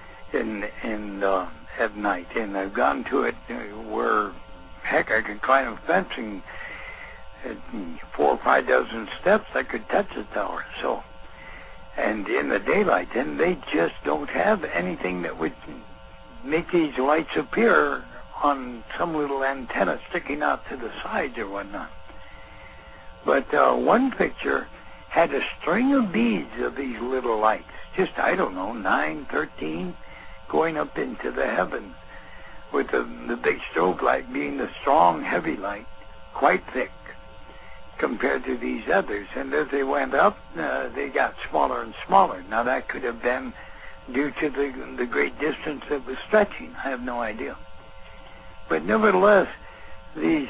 at night, and I've gone to it where, heck, I could climb a fence and at 4 or 5 dozen steps I could touch the tower. So, and in the daylight, and they just don't have anything that would make these lights appear on some little antenna sticking out to the sides or whatnot. But one picture had a string of beads of these little lights, just, 9, 13, going up into the heavens, with the big strobe light being the strong, heavy light, quite thick, compared to these others. And as they went up, they got smaller and smaller. Now, that could have been due to the great distance that was stretching. I have no idea. But nevertheless, these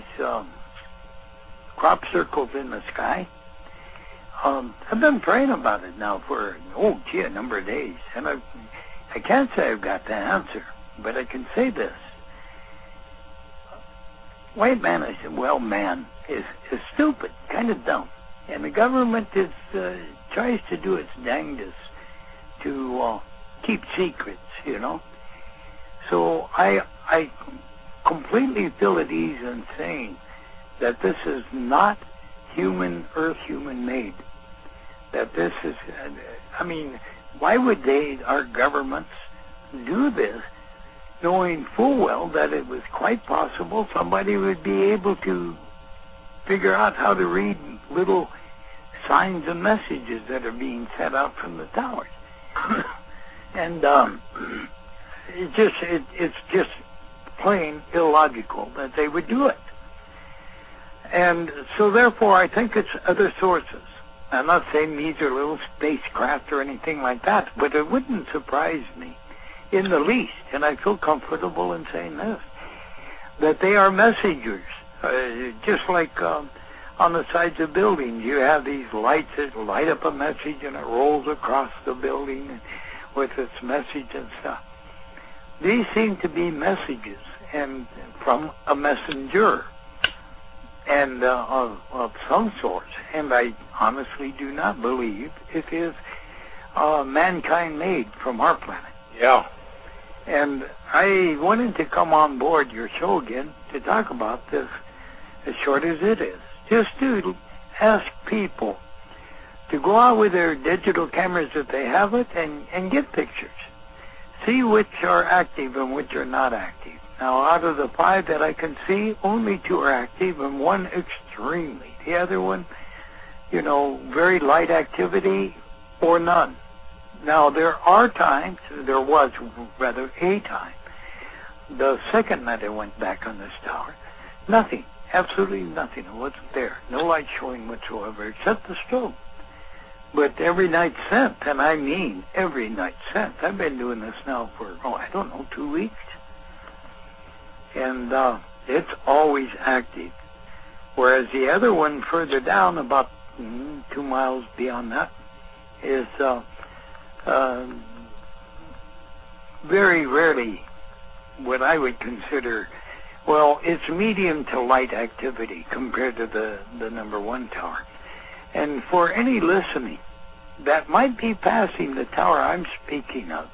crop circles in the sky, I've been praying about it now for, a number of days. And I can't say I've got the answer, but I can say this. White man is stupid, kind of dumb. And the government tries to do its dangdest to keep secrets, So I completely feel at ease in saying that this is not human made. That this is, why would our governments do this, knowing full well that it was quite possible somebody would be able to figure out how to read little signs and messages that are being sent out from the towers. And it's just plain illogical that they would do it. And so therefore I think it's other sources. I'm not saying these are little spacecraft or anything like that, but it wouldn't surprise me in the least, and I feel comfortable in saying this, that they are messengers. Just like on the sides of buildings, you have these lights that light up a message and it rolls across the building with its message and stuff. These seem to be messages and from a messenger and of some sort, and I honestly do not believe it is mankind made from our planet. Yeah. And I wanted to come on board your show again to talk about this, as short as it is, just to ask people to go out with their digital cameras if they have it and get pictures. See which are active and which are not active. Now, out of the 5 that I can see, only 2 are active and 1 extremely. The other one, very light activity or none. Now, there was a time, the second night I went back on this tower, nothing, absolutely nothing. It wasn't there. No light showing whatsoever except the strobe. But every night since, and I mean every night since, I've been doing this now for, 2 weeks. And it's always active. Whereas the other one further down, about 2 miles beyond that, is very rarely what I would consider Well, it's medium to light activity compared to the number 1 tower. And for any listening that might be passing the tower I'm speaking of,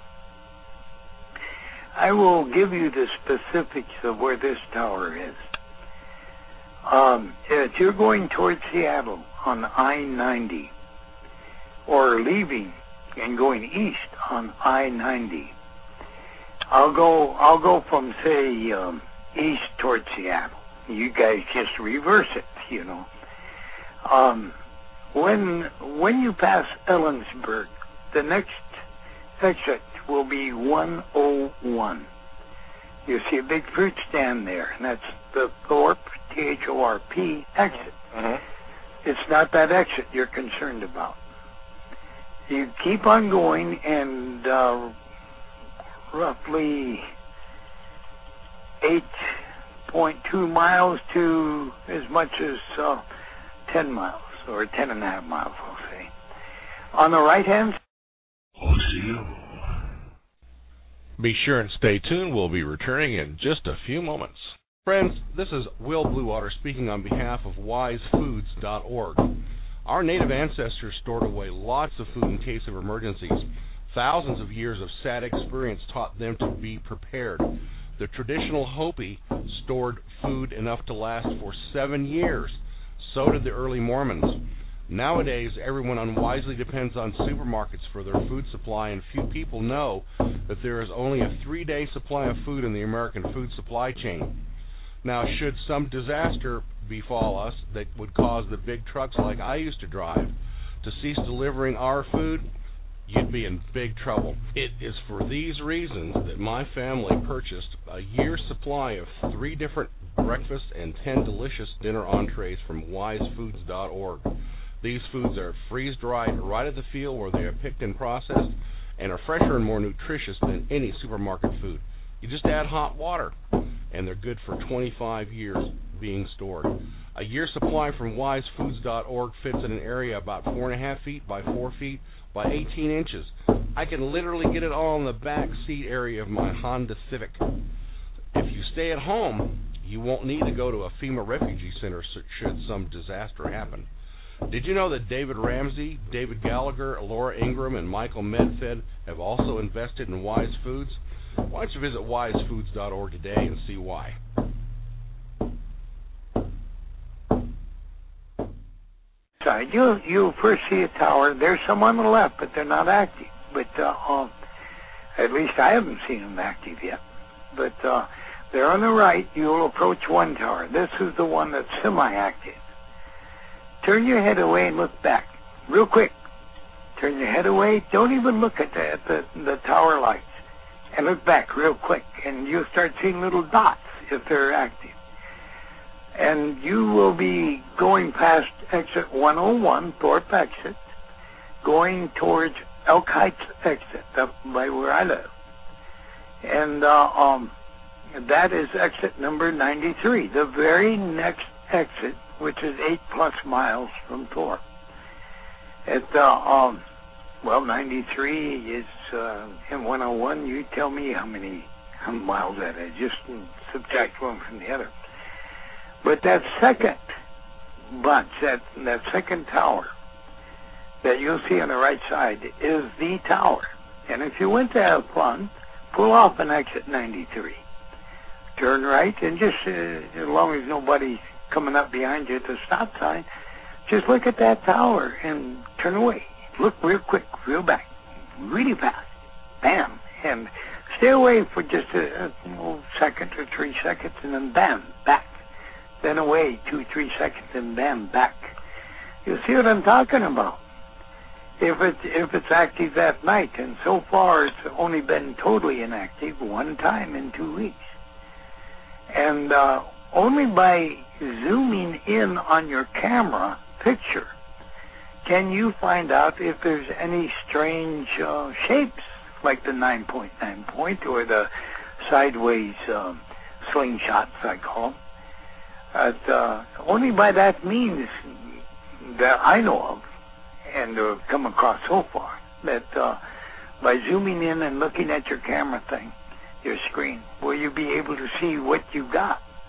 I will give you the specifics of where this tower is. If you're going towards Seattle on I-90, or leaving and going east on I-90, I'll go from, say, east towards Seattle. You guys just reverse it, you know. When you pass Ellensburg, the next exit will be 101. You see a big fruit stand there, and that's the Thorpe, Thorp, exit. Mm-hmm. It's not that exit you're concerned about. You keep on going, and roughly 8.2 miles to as much as 10 miles, or 10.5 miles, I'll say. On the right-hand side, be sure and stay tuned. We'll be returning in just a few moments. Friends, this is Will Bluewater speaking on behalf of wisefoods.org. Our native ancestors stored away lots of food in case of emergencies. Thousands of years of sad experience taught them to be prepared. The traditional Hopi stored food enough to last for 7 years. So did the early Mormons. Nowadays, everyone unwisely depends on supermarkets for their food supply, and few people know that there is only a 3-day supply of food in the American food supply chain. Now, should some disaster befall us that would cause the big trucks like I used to drive to cease delivering our food, you'd be in big trouble. It is for these reasons that my family purchased a year's supply of 3 different breakfast and 10 delicious dinner entrees from wisefoods.org. These foods are freeze-dried right at the field where they are picked and processed and are fresher and more nutritious than any supermarket food. You just add hot water, and they're good for 25 years being stored. A year's supply from wisefoods.org fits in an area about 4.5 feet by 4 feet by 18 inches. I can literally get it all in the back seat area of my Honda Civic. If you stay at home, you won't need to go to a FEMA refugee center should some disaster happen. Did you know that David Ramsey, David Gallagher, Laura Ingram, and Michael Medfed have also invested in Wise Foods? Why don't you visit wisefoods.org today and see why? Side, you first see a tower. There's some on the left, but they're not active. But at least I haven't seen them active yet. But they're on the right. You'll approach one tower. This is the one that's semi-active. Turn your head away and look back, real quick. Turn your head away. Don't even look at the tower lights, and look back real quick, and you'll start seeing little dots if they're active. And you will be going past exit 101, Thorpe exit, going towards Elk Heights exit, up by where I live. And that is exit number 93, the very next exit, which is 8+ miles from Thorpe. At 93 is in 101. You tell me how many miles that is. Just subtract one from the other. But that second bunch, that second tower that you'll see on the right side is the tower. And if you went to have fun, pull off an exit 93. Turn right, and just as long as nobody's coming up behind you at the stop sign, just look at that tower and turn away. Look real quick, real back, really fast. Bam. And stay away for just a second or 3 seconds, and then bam, back. Then away 2-3 seconds, and bam, back. You see what I'm talking about? If it's active that night, and so far it's only been totally inactive one time in 2 weeks. And only by zooming in on your camera picture can you find out if there's any strange shapes, like the 9.9 point or the sideways slingshots, I call them. Only by that means that I know of and have come across so far, that by zooming in and looking at your camera thing, your screen, will you be able to see what you got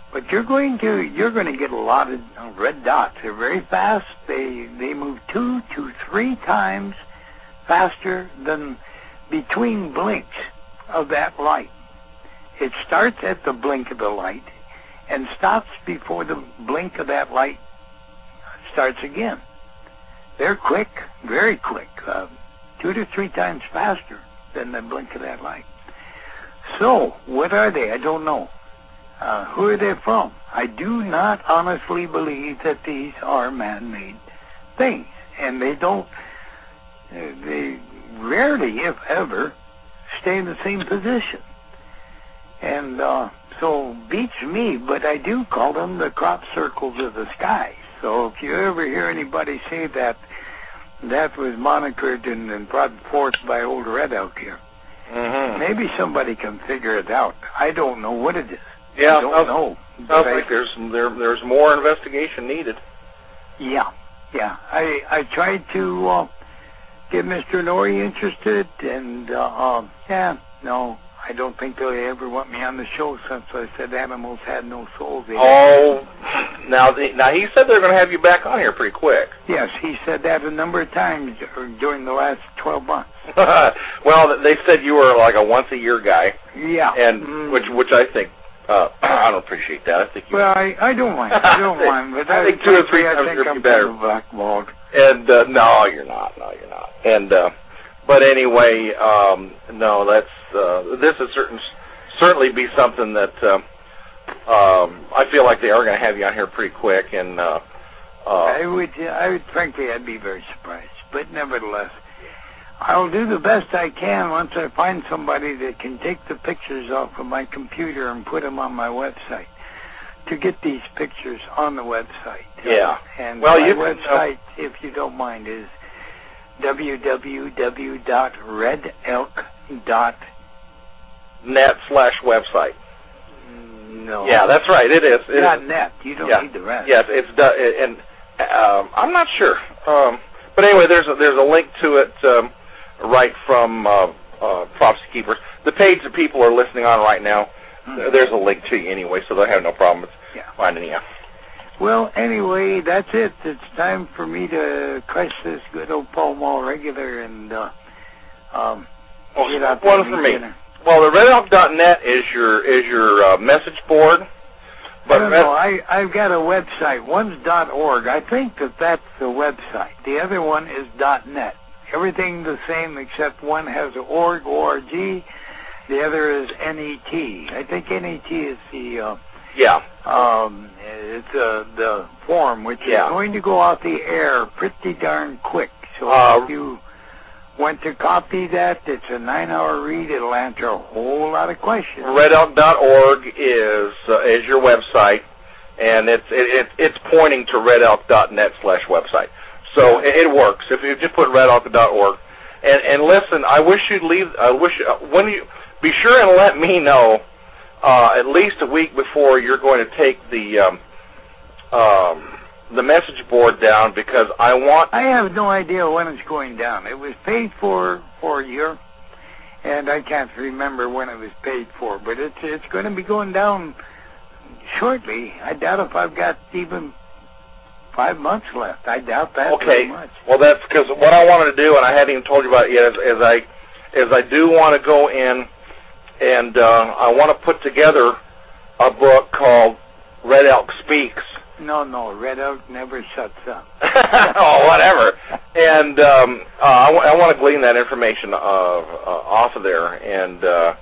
But you're going to get a lot of red dots. They're very fast. They move 2 to 3 times faster than between blinks of that light. It starts at the blink of the light and stops before the blink of that light starts again. They're quick, very quick, 2 to 3 times faster than the blink of that light. So, what are they? I don't know. Who are they from? I do not honestly believe that these are man-made things. And they rarely, if ever, stay in the same position. And so, beats me, but I do call them the crop circles of the sky. So if you ever hear anybody say that, that was monikered and brought forth by old Red Elk here. Mm-hmm. Maybe somebody can figure it out. I don't know what it is. Yeah, I don't know. Sounds like there's more investigation needed. Yeah. I tried to get Mr. Norrie interested, and no, I don't think they'll ever want me on the show since I said animals had no souls. Now he said they're going to have you back on here pretty quick. Yes, he said that a number of times during the last 12 months. Well, they said you were like a once-a-year guy. Yeah. And which I think, I don't appreciate that. I think you... Well, I don't mind. I don't mind. But I think 2 or 3 times would be better. Blackballed. And no, you're not. And but anyway, no, that's this is certainly be something that I feel like they are going to have you on here pretty quick. And I would frankly, I'd be very surprised. But nevertheless, I'll do the best I can once I find somebody that can take the pictures off of my computer and put them on my website to get these pictures on the website. Yeah. And well, my website, if you don't mind, is www.redelk.net/website. No. Yeah, that's right. It is. .net. You don't need the rest. Yes, it's and I'm not sure. But anyway, there's a link to it right from Prophecy Keepers. The page that people are listening on right now, there's a link to you anyway, so they'll have no problem finding you. Well, anyway, that's it. It's time for me to crush this good old Pall Mall regular and get out there one for me. Dinner. Well, the RedElk.net is your message board. But I don't know. I've got a website. One's .org. I think that's the website. The other one is .net. Everything the same except one has org, O-R-G. The other is NET. I think NET is the it's the form which is going to go out the air pretty darn quick. So if you want to copy that, it's a 9-hour read. It'll answer a whole lot of questions. RedElk.org is your website, and it's pointing to RedElk.net/website. So it works. If you just put RedElk.org, and listen, I wish you'd leave. When you be sure and let me know at least a week before you're going to take the message board down, because I have no idea when it's going down. It was paid for a year, and I can't remember when it was paid for, but it's going to be going down shortly. I doubt if I've got even 5 months left. I doubt that very much. Well, that's because what I wanted to do, and I hadn't even told you about it yet, is I do want to go in and I want to put together a book called Red Elk Speaks. No, Red Elk never shuts up. Oh, whatever. And I want to glean that information off of there and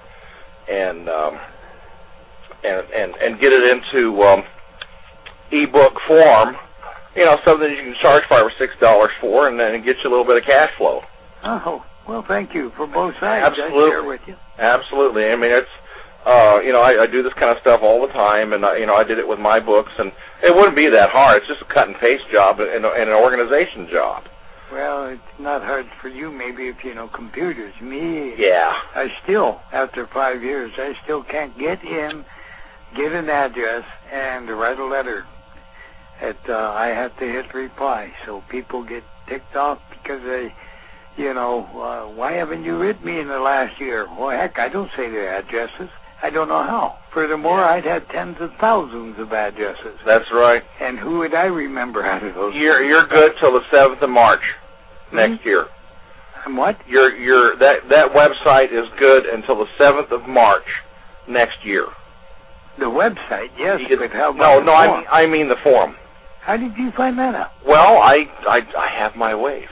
get it into ebook form. You know, something you can charge $5 or $6 for, and then it gets you a little bit of cash flow. Oh, well, thank you for both sides. Absolutely. I share with you. Absolutely. I mean, it's. I do this kind of stuff all the time, and I did it with my books, and it wouldn't be that hard. It's just a cut and paste job and an organization job. Well, it's not hard for you, maybe, if you know computers. Me, I still, after 5 years, I still can't get in, get an address, and write a letter. I have to hit reply, so people get ticked off because they, why haven't you written me in the last year? Well, heck, I don't say their addresses. I don't know how. Furthermore, I'd had tens of thousands of addresses. That's right. And who would I remember out of those? You're good till the 7th of March next year. And what? That website is good until the 7th of March next year. The website, yes, but how about the forum? I mean the forum. How did you find that out? Well, I have my ways.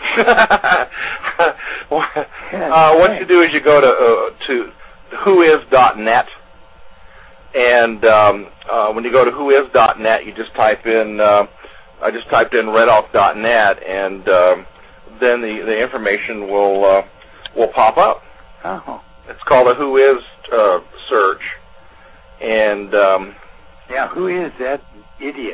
What you do is you go to whois.net, and when you go to whois.net, you just type in. I just typed in redoff.net, and then the information will pop up. Oh. It's called a Whois search, and who is that idiot?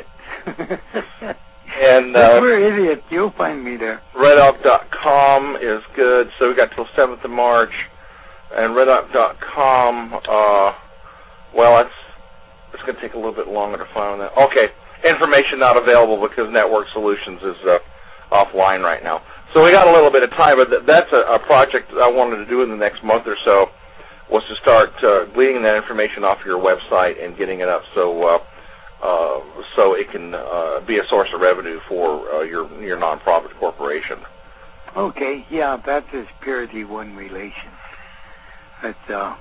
And we're idiots. You'll find me there. Redoff.com is good. So we got till 7th of March, and Redoff.com. Well, it's going to take a little bit longer to find that. Okay, information not available because Network Solutions is offline right now. So we got a little bit of time, but that's a project I wanted to do in the next month or so, was to start gleaning that information off your website and getting it up so it can be a source of revenue for your nonprofit corporation. Okay, yeah, that is Purity One relation. But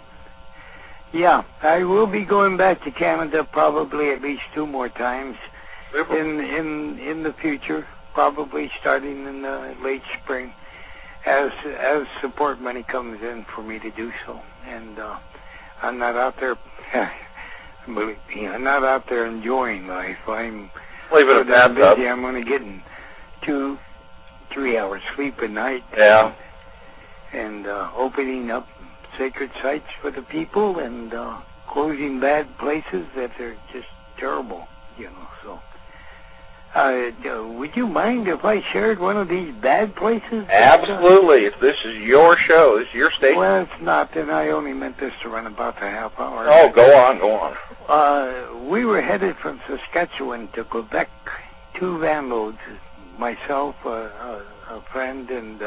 I will be going back to Canada probably at least 2 more times in the future, probably starting in the late spring, as support money comes in for me to do so. And I'm not out there. Believe me, I'm not out there enjoying life. I'm busy. I'm only getting 2-3 hours sleep a night. Yeah. And opening up sacred sites for the people and closing bad places that are just terrible, So, would you mind if I shared one of these bad places? Absolutely. This is your show. This is your station. Well, it's not, and I only meant this to run about a half hour. Oh, go on. We were headed from Saskatchewan to Quebec, 2 van loads, myself, a friend, and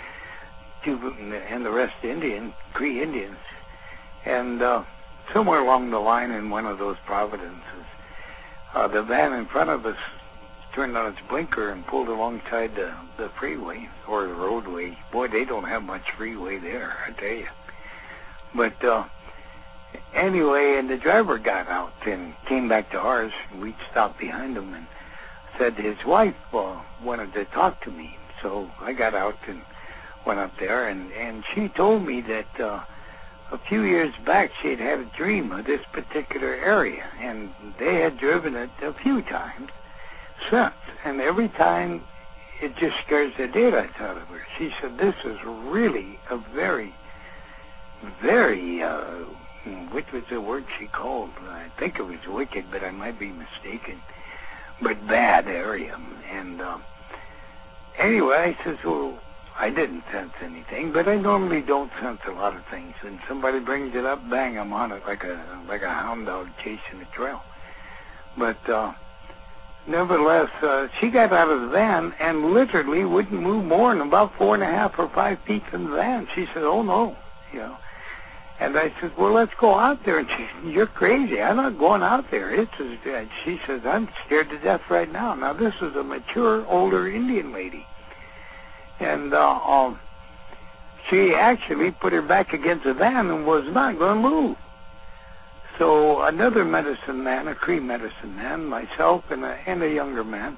the rest Cree Indians. And somewhere along the line in one of those providences, the van in front of us turned on its blinker and pulled alongside the freeway or the roadway. Boy, they don't have much freeway there, I tell you. But anyway, and the driver got out and came back to ours. We stopped behind him and said his wife wanted to talk to me. So I got out and went up there, and she told me that a few years back she had a dream of this particular area, and they had driven it a few times since, and every time it just scares the daylights out of her. She said this is really a very, very, what was the word she called? I think it was wicked, but I might be mistaken, but bad area. And anyway, I says, well, I didn't sense anything, but I normally don't sense a lot of things. When somebody brings it up, bang, I'm on it like a hound dog chasing a trail. But nevertheless, she got out of the van and literally wouldn't move more than about 4.5 or 5 feet from the van. She said, "Oh no," And I said, "Well, let's go out there." And she said, "You're crazy. I'm not going out there." She says, "I'm scared to death right now." Now this is a mature, older Indian lady. And she actually put her back against the van and was not going to move. So another medicine man, a Cree medicine man, myself and a younger man,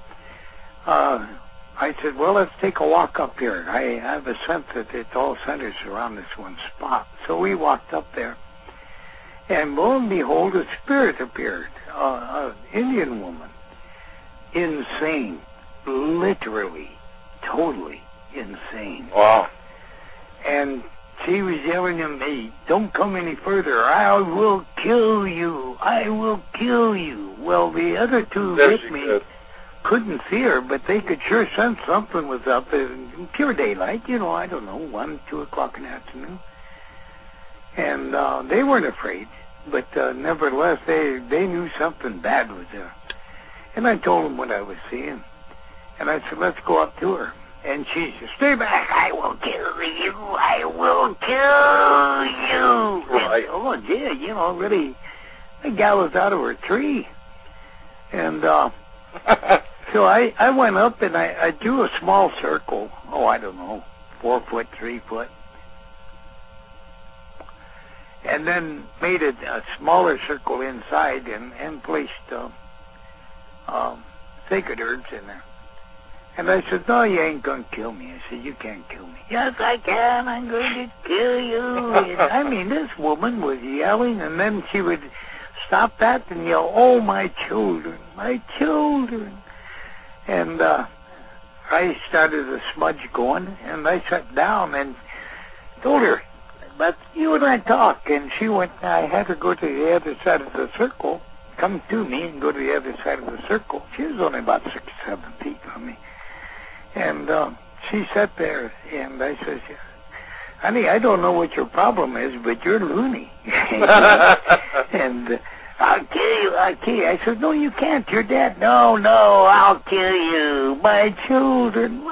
I said, "Well, let's take a walk up here. I have a sense that it all centers around this one spot." So we walked up there, and lo and behold, a spirit appeared, an Indian woman, insane, literally, totally insane. Wow. And she was yelling at me, "Don't come any further. I will kill you. I will kill you." Well, the other two with me couldn't see her, but they could sure sense something was up in pure daylight, I don't know, 1, 2 o'clock in the afternoon. And they weren't afraid, but nevertheless, they knew something bad was there. And I told them what I was seeing. And I said, "Let's go up to her." And she said, "Stay back. I will kill you. I will kill you." Right. like, oh, gee, really, the gal was out of her tree. And so I went up and I drew a small circle. Oh, I don't know, 4 foot, 3 foot. And then made a smaller circle inside and placed sacred herbs in there. And I said, no, you ain't going to kill me. I said, you can't kill me. Yes, I can. I'm going to kill you. And, I mean, this woman was yelling, and then she would stop that and yell, oh, my children, my children. And I started a smudge going, and I sat down and told her, but you and I talk. And she went, I had her go to the other side of the circle, come to me and go to the other side of the circle. She was only about 6 or 7 feet from me. And she sat there, and I said, honey, I don't know what your problem is, but you're loony. And I'll kill you. I said, no, you can't. You're dead. No, I'll kill you. My children.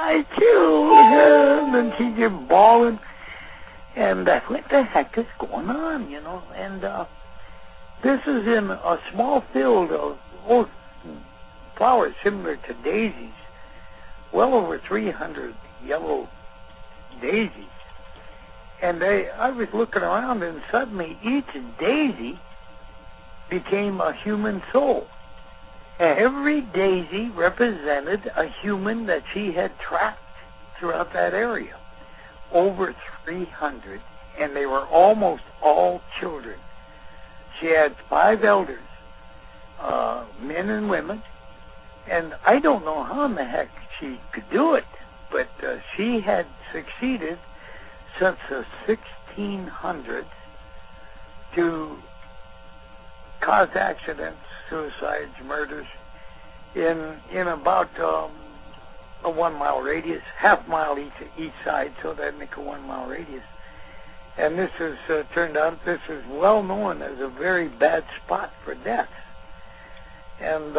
And she's just bawling. And what the heck is going on, And this is in a small field of old flowers similar to daisies. Well over 300 yellow daisies. And I was looking around, and suddenly each daisy became a human soul. Every daisy represented a human that she had trapped throughout that area. Over 300, and they were almost all children. She had 5 elders, men and women, and I don't know how in the heck she could do it, but she had succeeded since the 1600s to cause accidents, suicides, murders in about a 1 mile radius, half mile each side, so that'd make a 1 mile radius. And this is turned out, this is well known as a very bad spot for death. And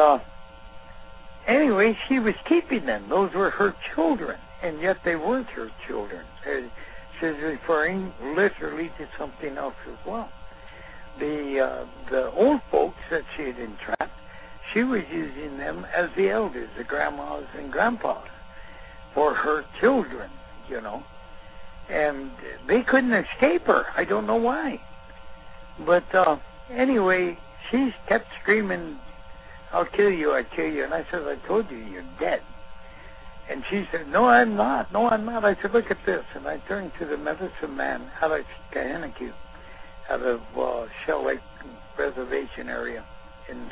anyway, she was keeping them. Those were her children, and yet they weren't her children. She's referring literally to something else as well. The old folks that she had entrapped, she was using them as the elders, the grandmas and grandpas, for her children, And they couldn't escape her. I don't know why. But anyway, she kept screaming, I'll kill you. And I said, I told you, you're dead. And she said, no, I'm not. I said, look at this. And I turned to the medicine man, Alex Kahanaku, out of Shell Lake Reservation area in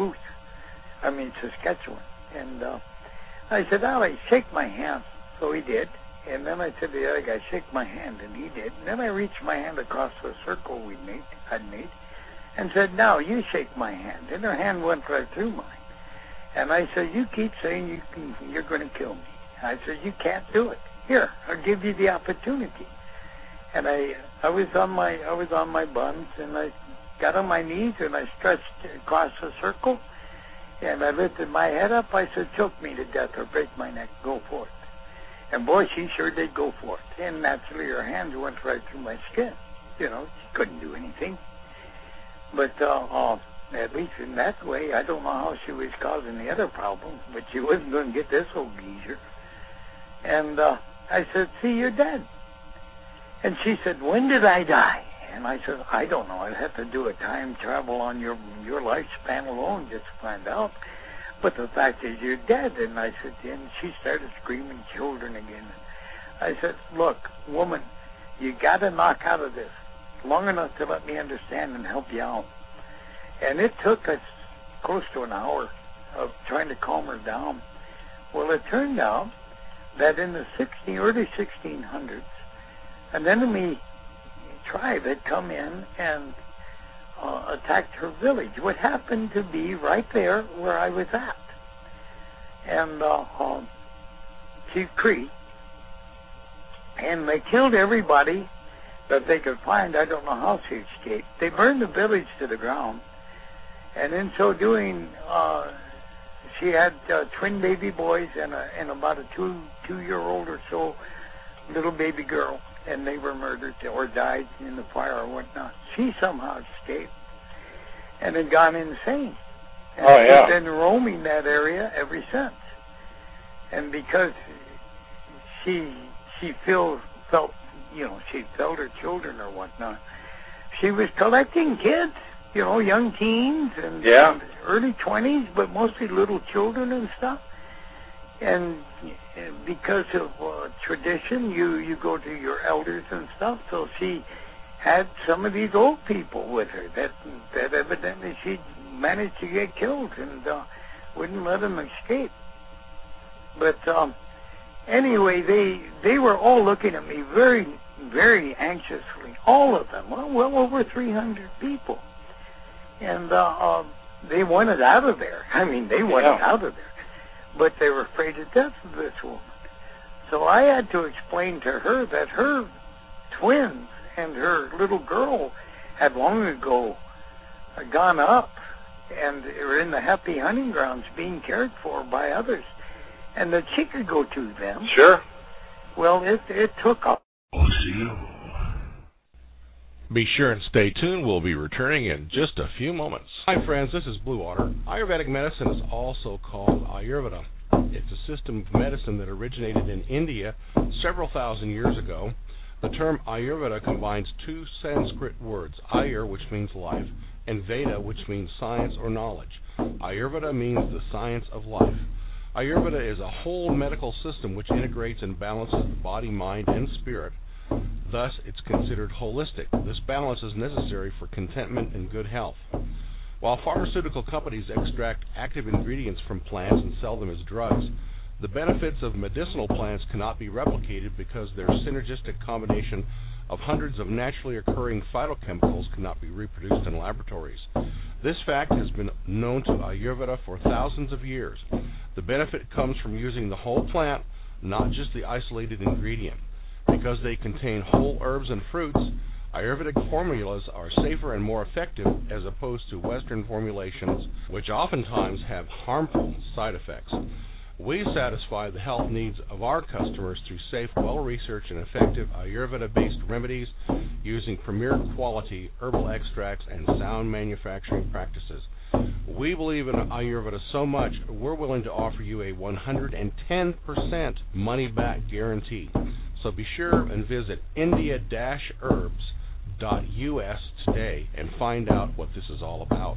Saskatchewan. And I said, Alex, shake my hand. So he did. And then I said to the other guy, shake my hand. And he did. And then I reached my hand across the circle I'd made and said, now you shake my hand. And her hand went right through mine. And I said, you keep saying you're going to kill me. I said, you can't do it. Here, I'll give you the opportunity. And I was on my buns, and I got on my knees, and I stretched across the circle, and I lifted my head up. I said, choke me to death or break my neck. Go for it. And boy, she sure did go for it. And naturally, her hands went right through my skin. She couldn't do anything. But at least in that way, I don't know how she was causing the other problem, but she wasn't going to get this old geezer. And I said, see, you're dead. And she said, when did I die? And I said, I don't know. I'd have to do a time travel on your lifespan alone just to find out. But the fact is, you're dead. And I said, and she started screaming children again. I said, look, woman, you got to knock out of this long enough to let me understand and help you out. And it took us close to an hour of trying to calm her down. Well, it turned out that in the early 1600s, an enemy tribe had come in and attacked her village, what happened to be right there where I was at. And Chief Cree, and they killed everybody that they could find. I don't know how she escaped. They burned the village to the ground, and in so doing, she had twin baby boys and about a two-year-old or so little baby girl. and they were murdered or died in the fire or whatnot. She somehow escaped and had gone insane. And she's been roaming that area ever since. And because she felt, she felt her children or whatnot, she was collecting kids, young teens and early 20s, but mostly little children and stuff. And because of tradition, you go to your elders and stuff. So she had some of these old people with her that evidently she managed to get killed and wouldn't let them escape. But anyway, they were all looking at me very, very anxiously. All of them, well over 300 people, and they wanted out of there. I mean, they wanted out of there. But they were afraid to death of this woman. So I had to explain to her that her twins and her little girl had long ago gone up and were in the happy hunting grounds being cared for by others, and that she could go to them. Sure. Well, it took off. Be sure and stay tuned. We'll be returning in just a few moments. Hi, friends. This is Blue Water. Ayurvedic medicine is also called Ayurveda. It's a system of medicine that originated in India several thousand years ago. The term Ayurveda combines two Sanskrit words, Ayur, which means life, and Veda, which means science or knowledge. Ayurveda means the science of life. Ayurveda is a whole medical system which integrates and balances the body, mind, and spirit. Thus, it's considered holistic. This balance is necessary for contentment and good health. While pharmaceutical companies extract active ingredients from plants and sell them as drugs, the benefits of medicinal plants cannot be replicated because their synergistic combination of hundreds of naturally occurring phytochemicals cannot be reproduced in laboratories. This fact has been known to Ayurveda for thousands of years. The benefit comes from using the whole plant, not just the isolated ingredient. Because they contain whole herbs and fruits, Ayurvedic formulas are safer and more effective as opposed to Western formulations, which oftentimes have harmful side effects. We satisfy the health needs of our customers through safe, well-researched, and effective Ayurveda-based remedies using premier quality herbal extracts and sound manufacturing practices. We believe in Ayurveda so much, we're willing to offer you a 110% money-back guarantee. So be sure and visit india-herbs.us today and find out what this is all about.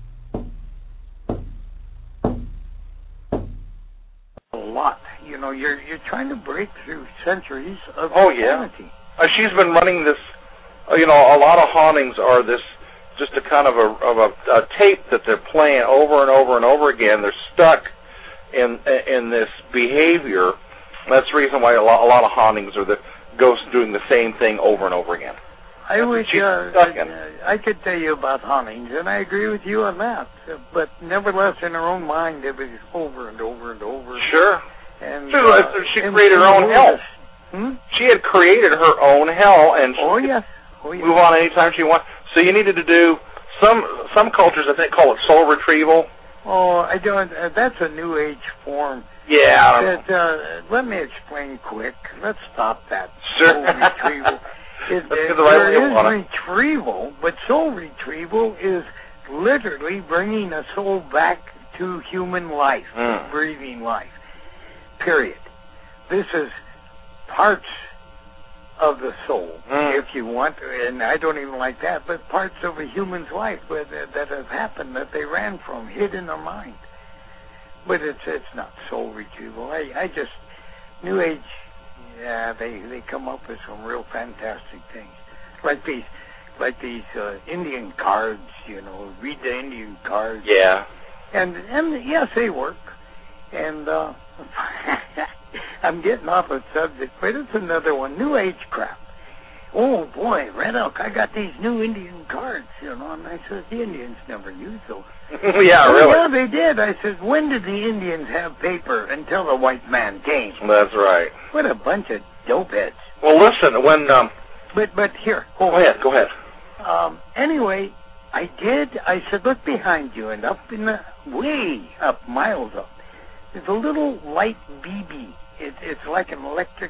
A lot. You're trying to break through centuries of insanity. She's been running this, a lot of hauntings are this, just a kind of a tape that they're playing over and over and over again. They're stuck in this behavior. That's the reason why a lot of hauntings are the ghosts doing the same thing over and over again. I could tell you about hauntings, and I agree with you on that. But nevertheless, in her own mind, it was over and over and over. Sure. And she created her own hell. She had created her own hell, and move on anytime she wants. So you needed to do some cultures, I think, call it soul retrieval. Oh, I don't. That's a New Age form. Yeah. Let me explain quick. Let's stop that. Sure. Soul retrieval. There is retrieval, but soul retrieval is literally bringing a soul back to human life, breathing life. Period. This is parts of the soul, if you want, and I don't even like that, but parts of a human's life that have happened that they ran from, hid in their mind. But it's not soul retrieval. I just, New Age, they come up with some real fantastic things, like these Indian cards. Read the Indian cards. Yeah. And yes, they work. And I'm getting off the subject, but it's another one. New Age crap. Oh boy, Red Elk, I got these new Indian cards, and I said the Indians never used those. Yeah, really? Yeah, they did. I said, when did the Indians have paper? Until the white man came. That's right. What a bunch of dopeheads. Well, listen, when But here. Go ahead. Anyway, I said, look behind you, and up in the way up, miles up, there's a little light BB. It's like an electric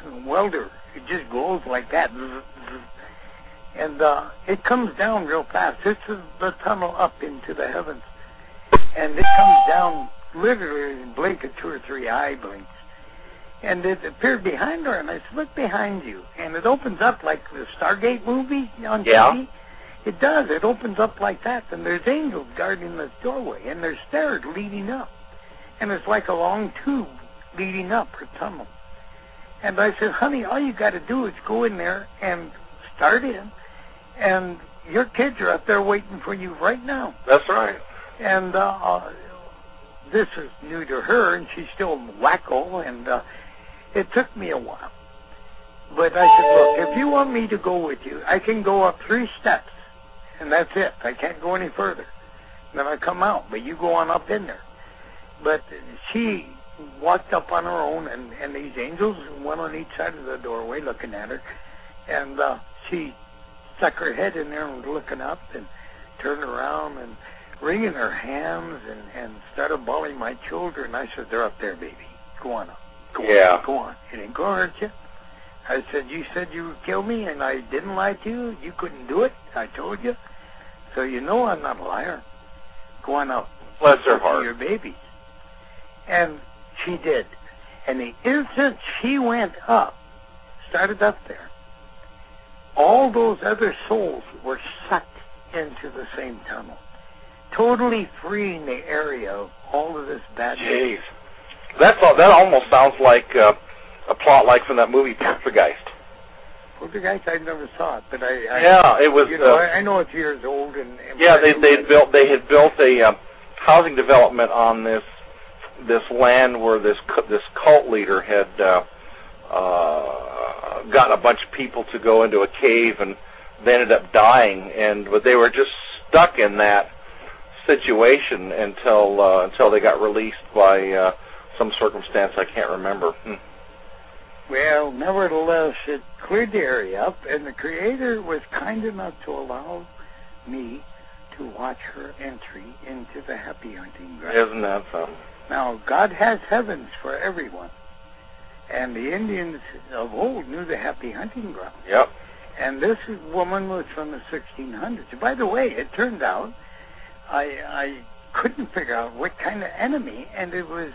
welder. It just glows like that. And it comes down real fast. This is the tunnel up into the heavens. And it comes down literally in a blink of 2 or 3 eye blinks. And it appeared behind her, and I said, look behind you. And it opens up like the Stargate movie on TV. It does. It opens up like that, and there's angels guarding the doorway, and there's stairs leading up. And it's like a long tube leading up, or tunnel. And I said, honey, all you got to do is go in there and start in, and your kids are up there waiting for you right now. That's right. And this is new to her, and she's still wacko, and it took me a while. But I said, look, if you want me to go with you, I can go up 3 steps, and that's it. I can't go any further. Then I come out, but you go on up in there. But she walked up on her own, and these angels went on each side of the doorway looking at her, and she stuck her head in there and was looking up and turned around and wringing her hands and started bawling my children. I said, they're up there, baby. Go on up. Go on. It ain't going to hurt you. I said you would kill me, and I didn't lie to you. You couldn't do it. I told you. So you know I'm not a liar. Go on up. Bless her heart. Your babies. And she did. And the instant she went up, started up there, all those other souls were sucked into the same tunnel, totally freeing the area of all of this bad news. That almost sounds like a plot like from that movie Poltergeist. Poltergeist, I never saw it, but I it was. You know, I know it's years old, and they had built a housing development on this land where this cult leader had gotten a bunch of people to go into a cave, and they ended up dying, but they were just stuck in that situation until they got released by some circumstance I can't remember. Well, nevertheless, it cleared the area up, and the Creator was kind enough to allow me to watch her entry into the happy hunting ground. Isn't that something? Now, God has heavens for everyone, and the Indians of old knew the happy hunting ground. Yep. And this woman was from the 1600s. By the way, it turned out I couldn't figure out what kind of enemy, and it was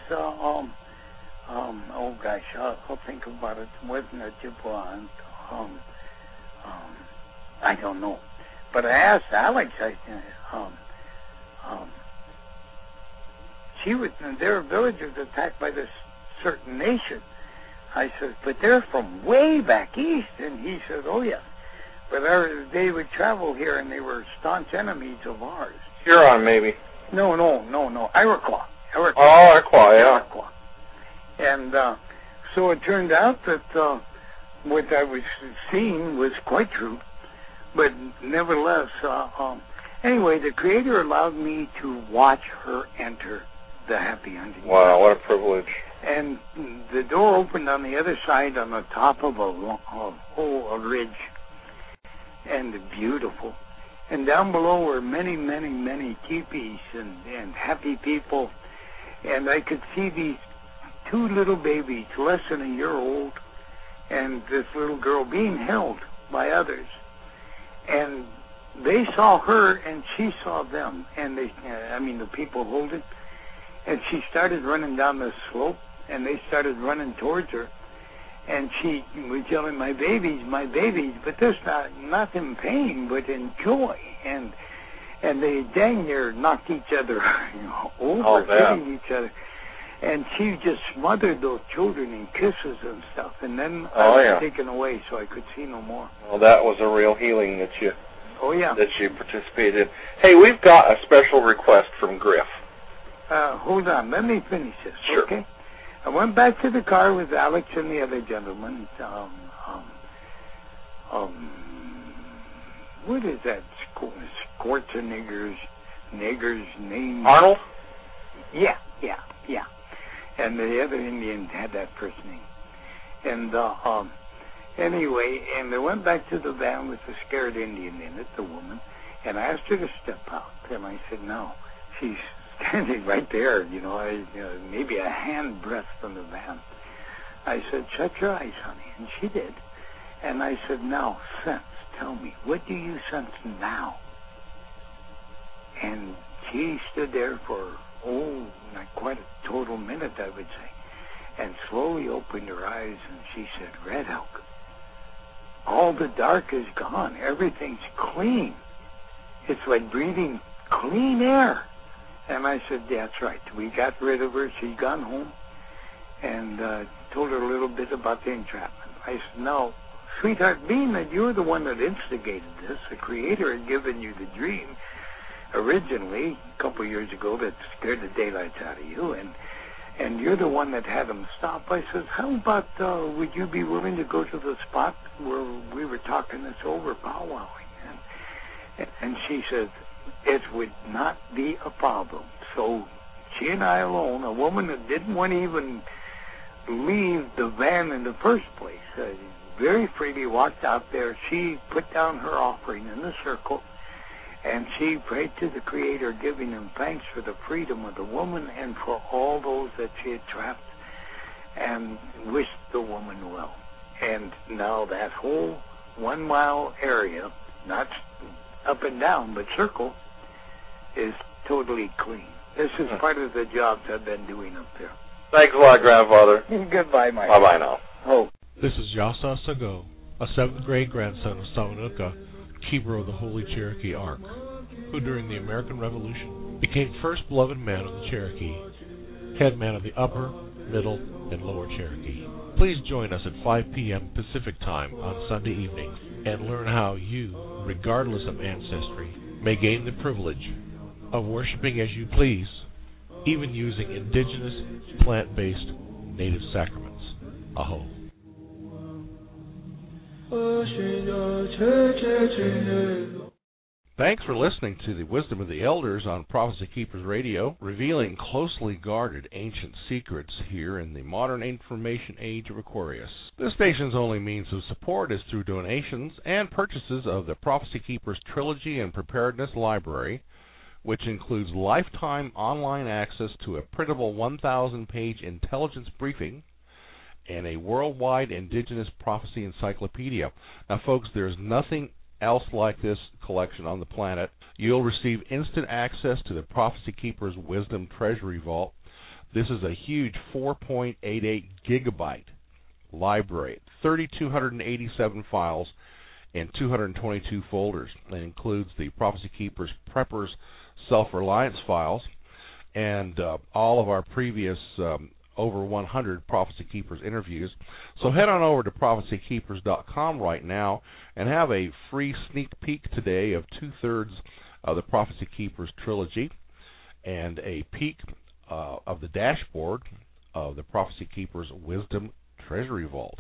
oh gosh, I'll think about it. It wasn't a Jibwan. I don't know. But I asked Alex, their village was attacked by this certain nation. I said, but they're from way back east. And he said, oh yeah. But they would travel here, and they were staunch enemies of ours. Huron, maybe. No. Iroquois. Oh, Iroquois, yeah. Iroquois. And so it turned out that what I was seeing was quite true. But nevertheless, anyway, the Creator allowed me to watch her enter the happy hunting. Wow, what a privilege. And the door opened on the other side on the top of a ridge. And beautiful. And down below were many, many, many teepees and happy people. And I could see these 2 little babies, less than a year old, and this little girl being held by others. And they saw her, and she saw them. And the people holding. And she started running down the slope, and they started running towards her. And she was yelling, my babies, but this not in pain, but in joy. And they dang near knocked each other over, hitting each other. And she just smothered those children in kisses and stuff. And then I was taken away, so I could see no more. Well, that was a real healing that you participated in. Hey, we've got a special request from Griff. Hold on, let me finish this, sure. Okay? I went back to the car with Alex and the other gentleman. What is that? Schwarzenegger's name? Arnold? Yeah. And the other Indian had that first name. And anyway, and I went back to the van with the scared Indian in it, the woman, and I asked her to step out. And I said, no. She's standing right there, maybe a hand breadth from the van. I said, shut your eyes, honey. And she did. And I said, now, sense. Tell me, what do you sense now? And she stood there for, not quite a total minute, I would say, and slowly opened her eyes, and she said, Red Elk, all the dark is gone. Everything's clean. It's like breathing clean air. And I said, that's right. We got rid of her. She's gone home. And told her a little bit about the entrapment. I said, no, sweetheart, being that you're the one that instigated this, the Creator had given you the dream originally, a couple of years ago, that scared the daylights out of you, and you're the one that had them stop. I said, how about, would you be willing to go to the spot where we were talking this over, powwowing? And she said, it would not be a problem. So she and I alone, a woman that didn't want to even leave the van in the first place, very freely walked out there. She put down her offering in the circle, and she prayed to the Creator, giving him thanks for the freedom of the woman and for all those that she had trapped, and wished the woman well. And now that whole 1 mile area, not up and down, but circle, is totally clean. This is part of the jobs I've been doing up there. Thanks a lot, Grandfather. Goodbye, Mike. Bye-bye now. Oh. This is Yasa Sago, a 7th grade grandson of Samanuka, keeper of the Holy Cherokee Ark, who during the American Revolution became first beloved man of the Cherokee, head man of the Upper, Middle, and Lower Cherokee. Please join us at 5 p.m. Pacific Time on Sunday evening and learn how you, regardless of ancestry, may gain the privilege of worshiping as you please, even using indigenous, plant-based, native sacraments. Aho. Thanks for listening to the Wisdom of the Elders on Prophecy Keepers Radio, revealing closely guarded ancient secrets here in the modern information age of Aquarius. This station's only means of support is through donations and purchases of the Prophecy Keepers Trilogy and Preparedness Library, which includes lifetime online access to a printable 1,000-page intelligence briefing and a worldwide indigenous prophecy encyclopedia. Now, folks, there's nothing else like this collection on the planet. You'll receive instant access to the Prophecy Keepers Wisdom Treasury Vault. This is a huge 4.88 gigabyte library, 3,287 files and 222 folders. It includes the Prophecy Keepers Preppers Self-Reliance files and all of our previous over 100 Prophecy Keepers interviews. So head on over to prophecykeepers.com right now and have a free sneak peek today of 2/3 of the Prophecy Keepers trilogy and a peek of the dashboard of the Prophecy Keepers Wisdom Treasury Vault.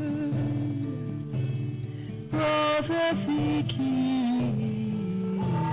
Prophecy Keepers.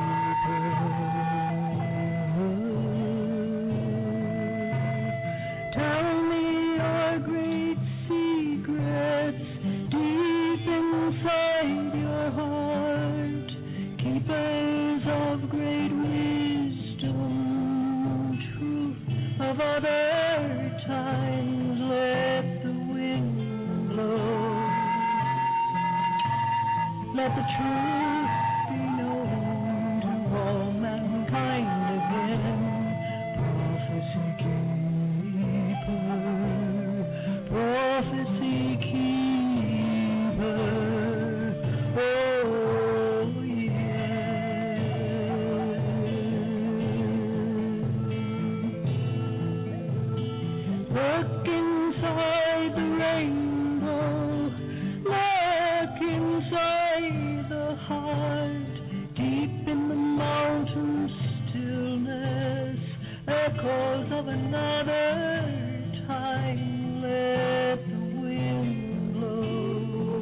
the truth be known to all mankind again. Prophecy keeper, prophecy keeper, oh yeah. Look inside the rainbow, look inside the heart, deep in the mountain stillness, echoes of another time. Let the wind blow,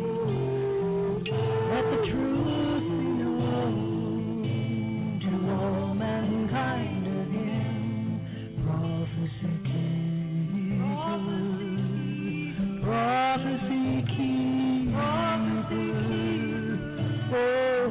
let the truth be known to all mankind again. Prophecy keeper, prophecy keeper, oh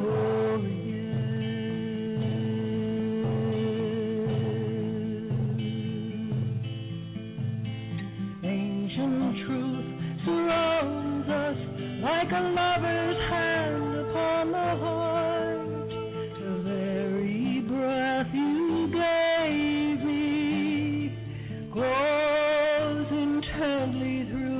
yeah. Ancient truth surrounds us like a lover's hand upon the heart. The very breath you gave me glows intently through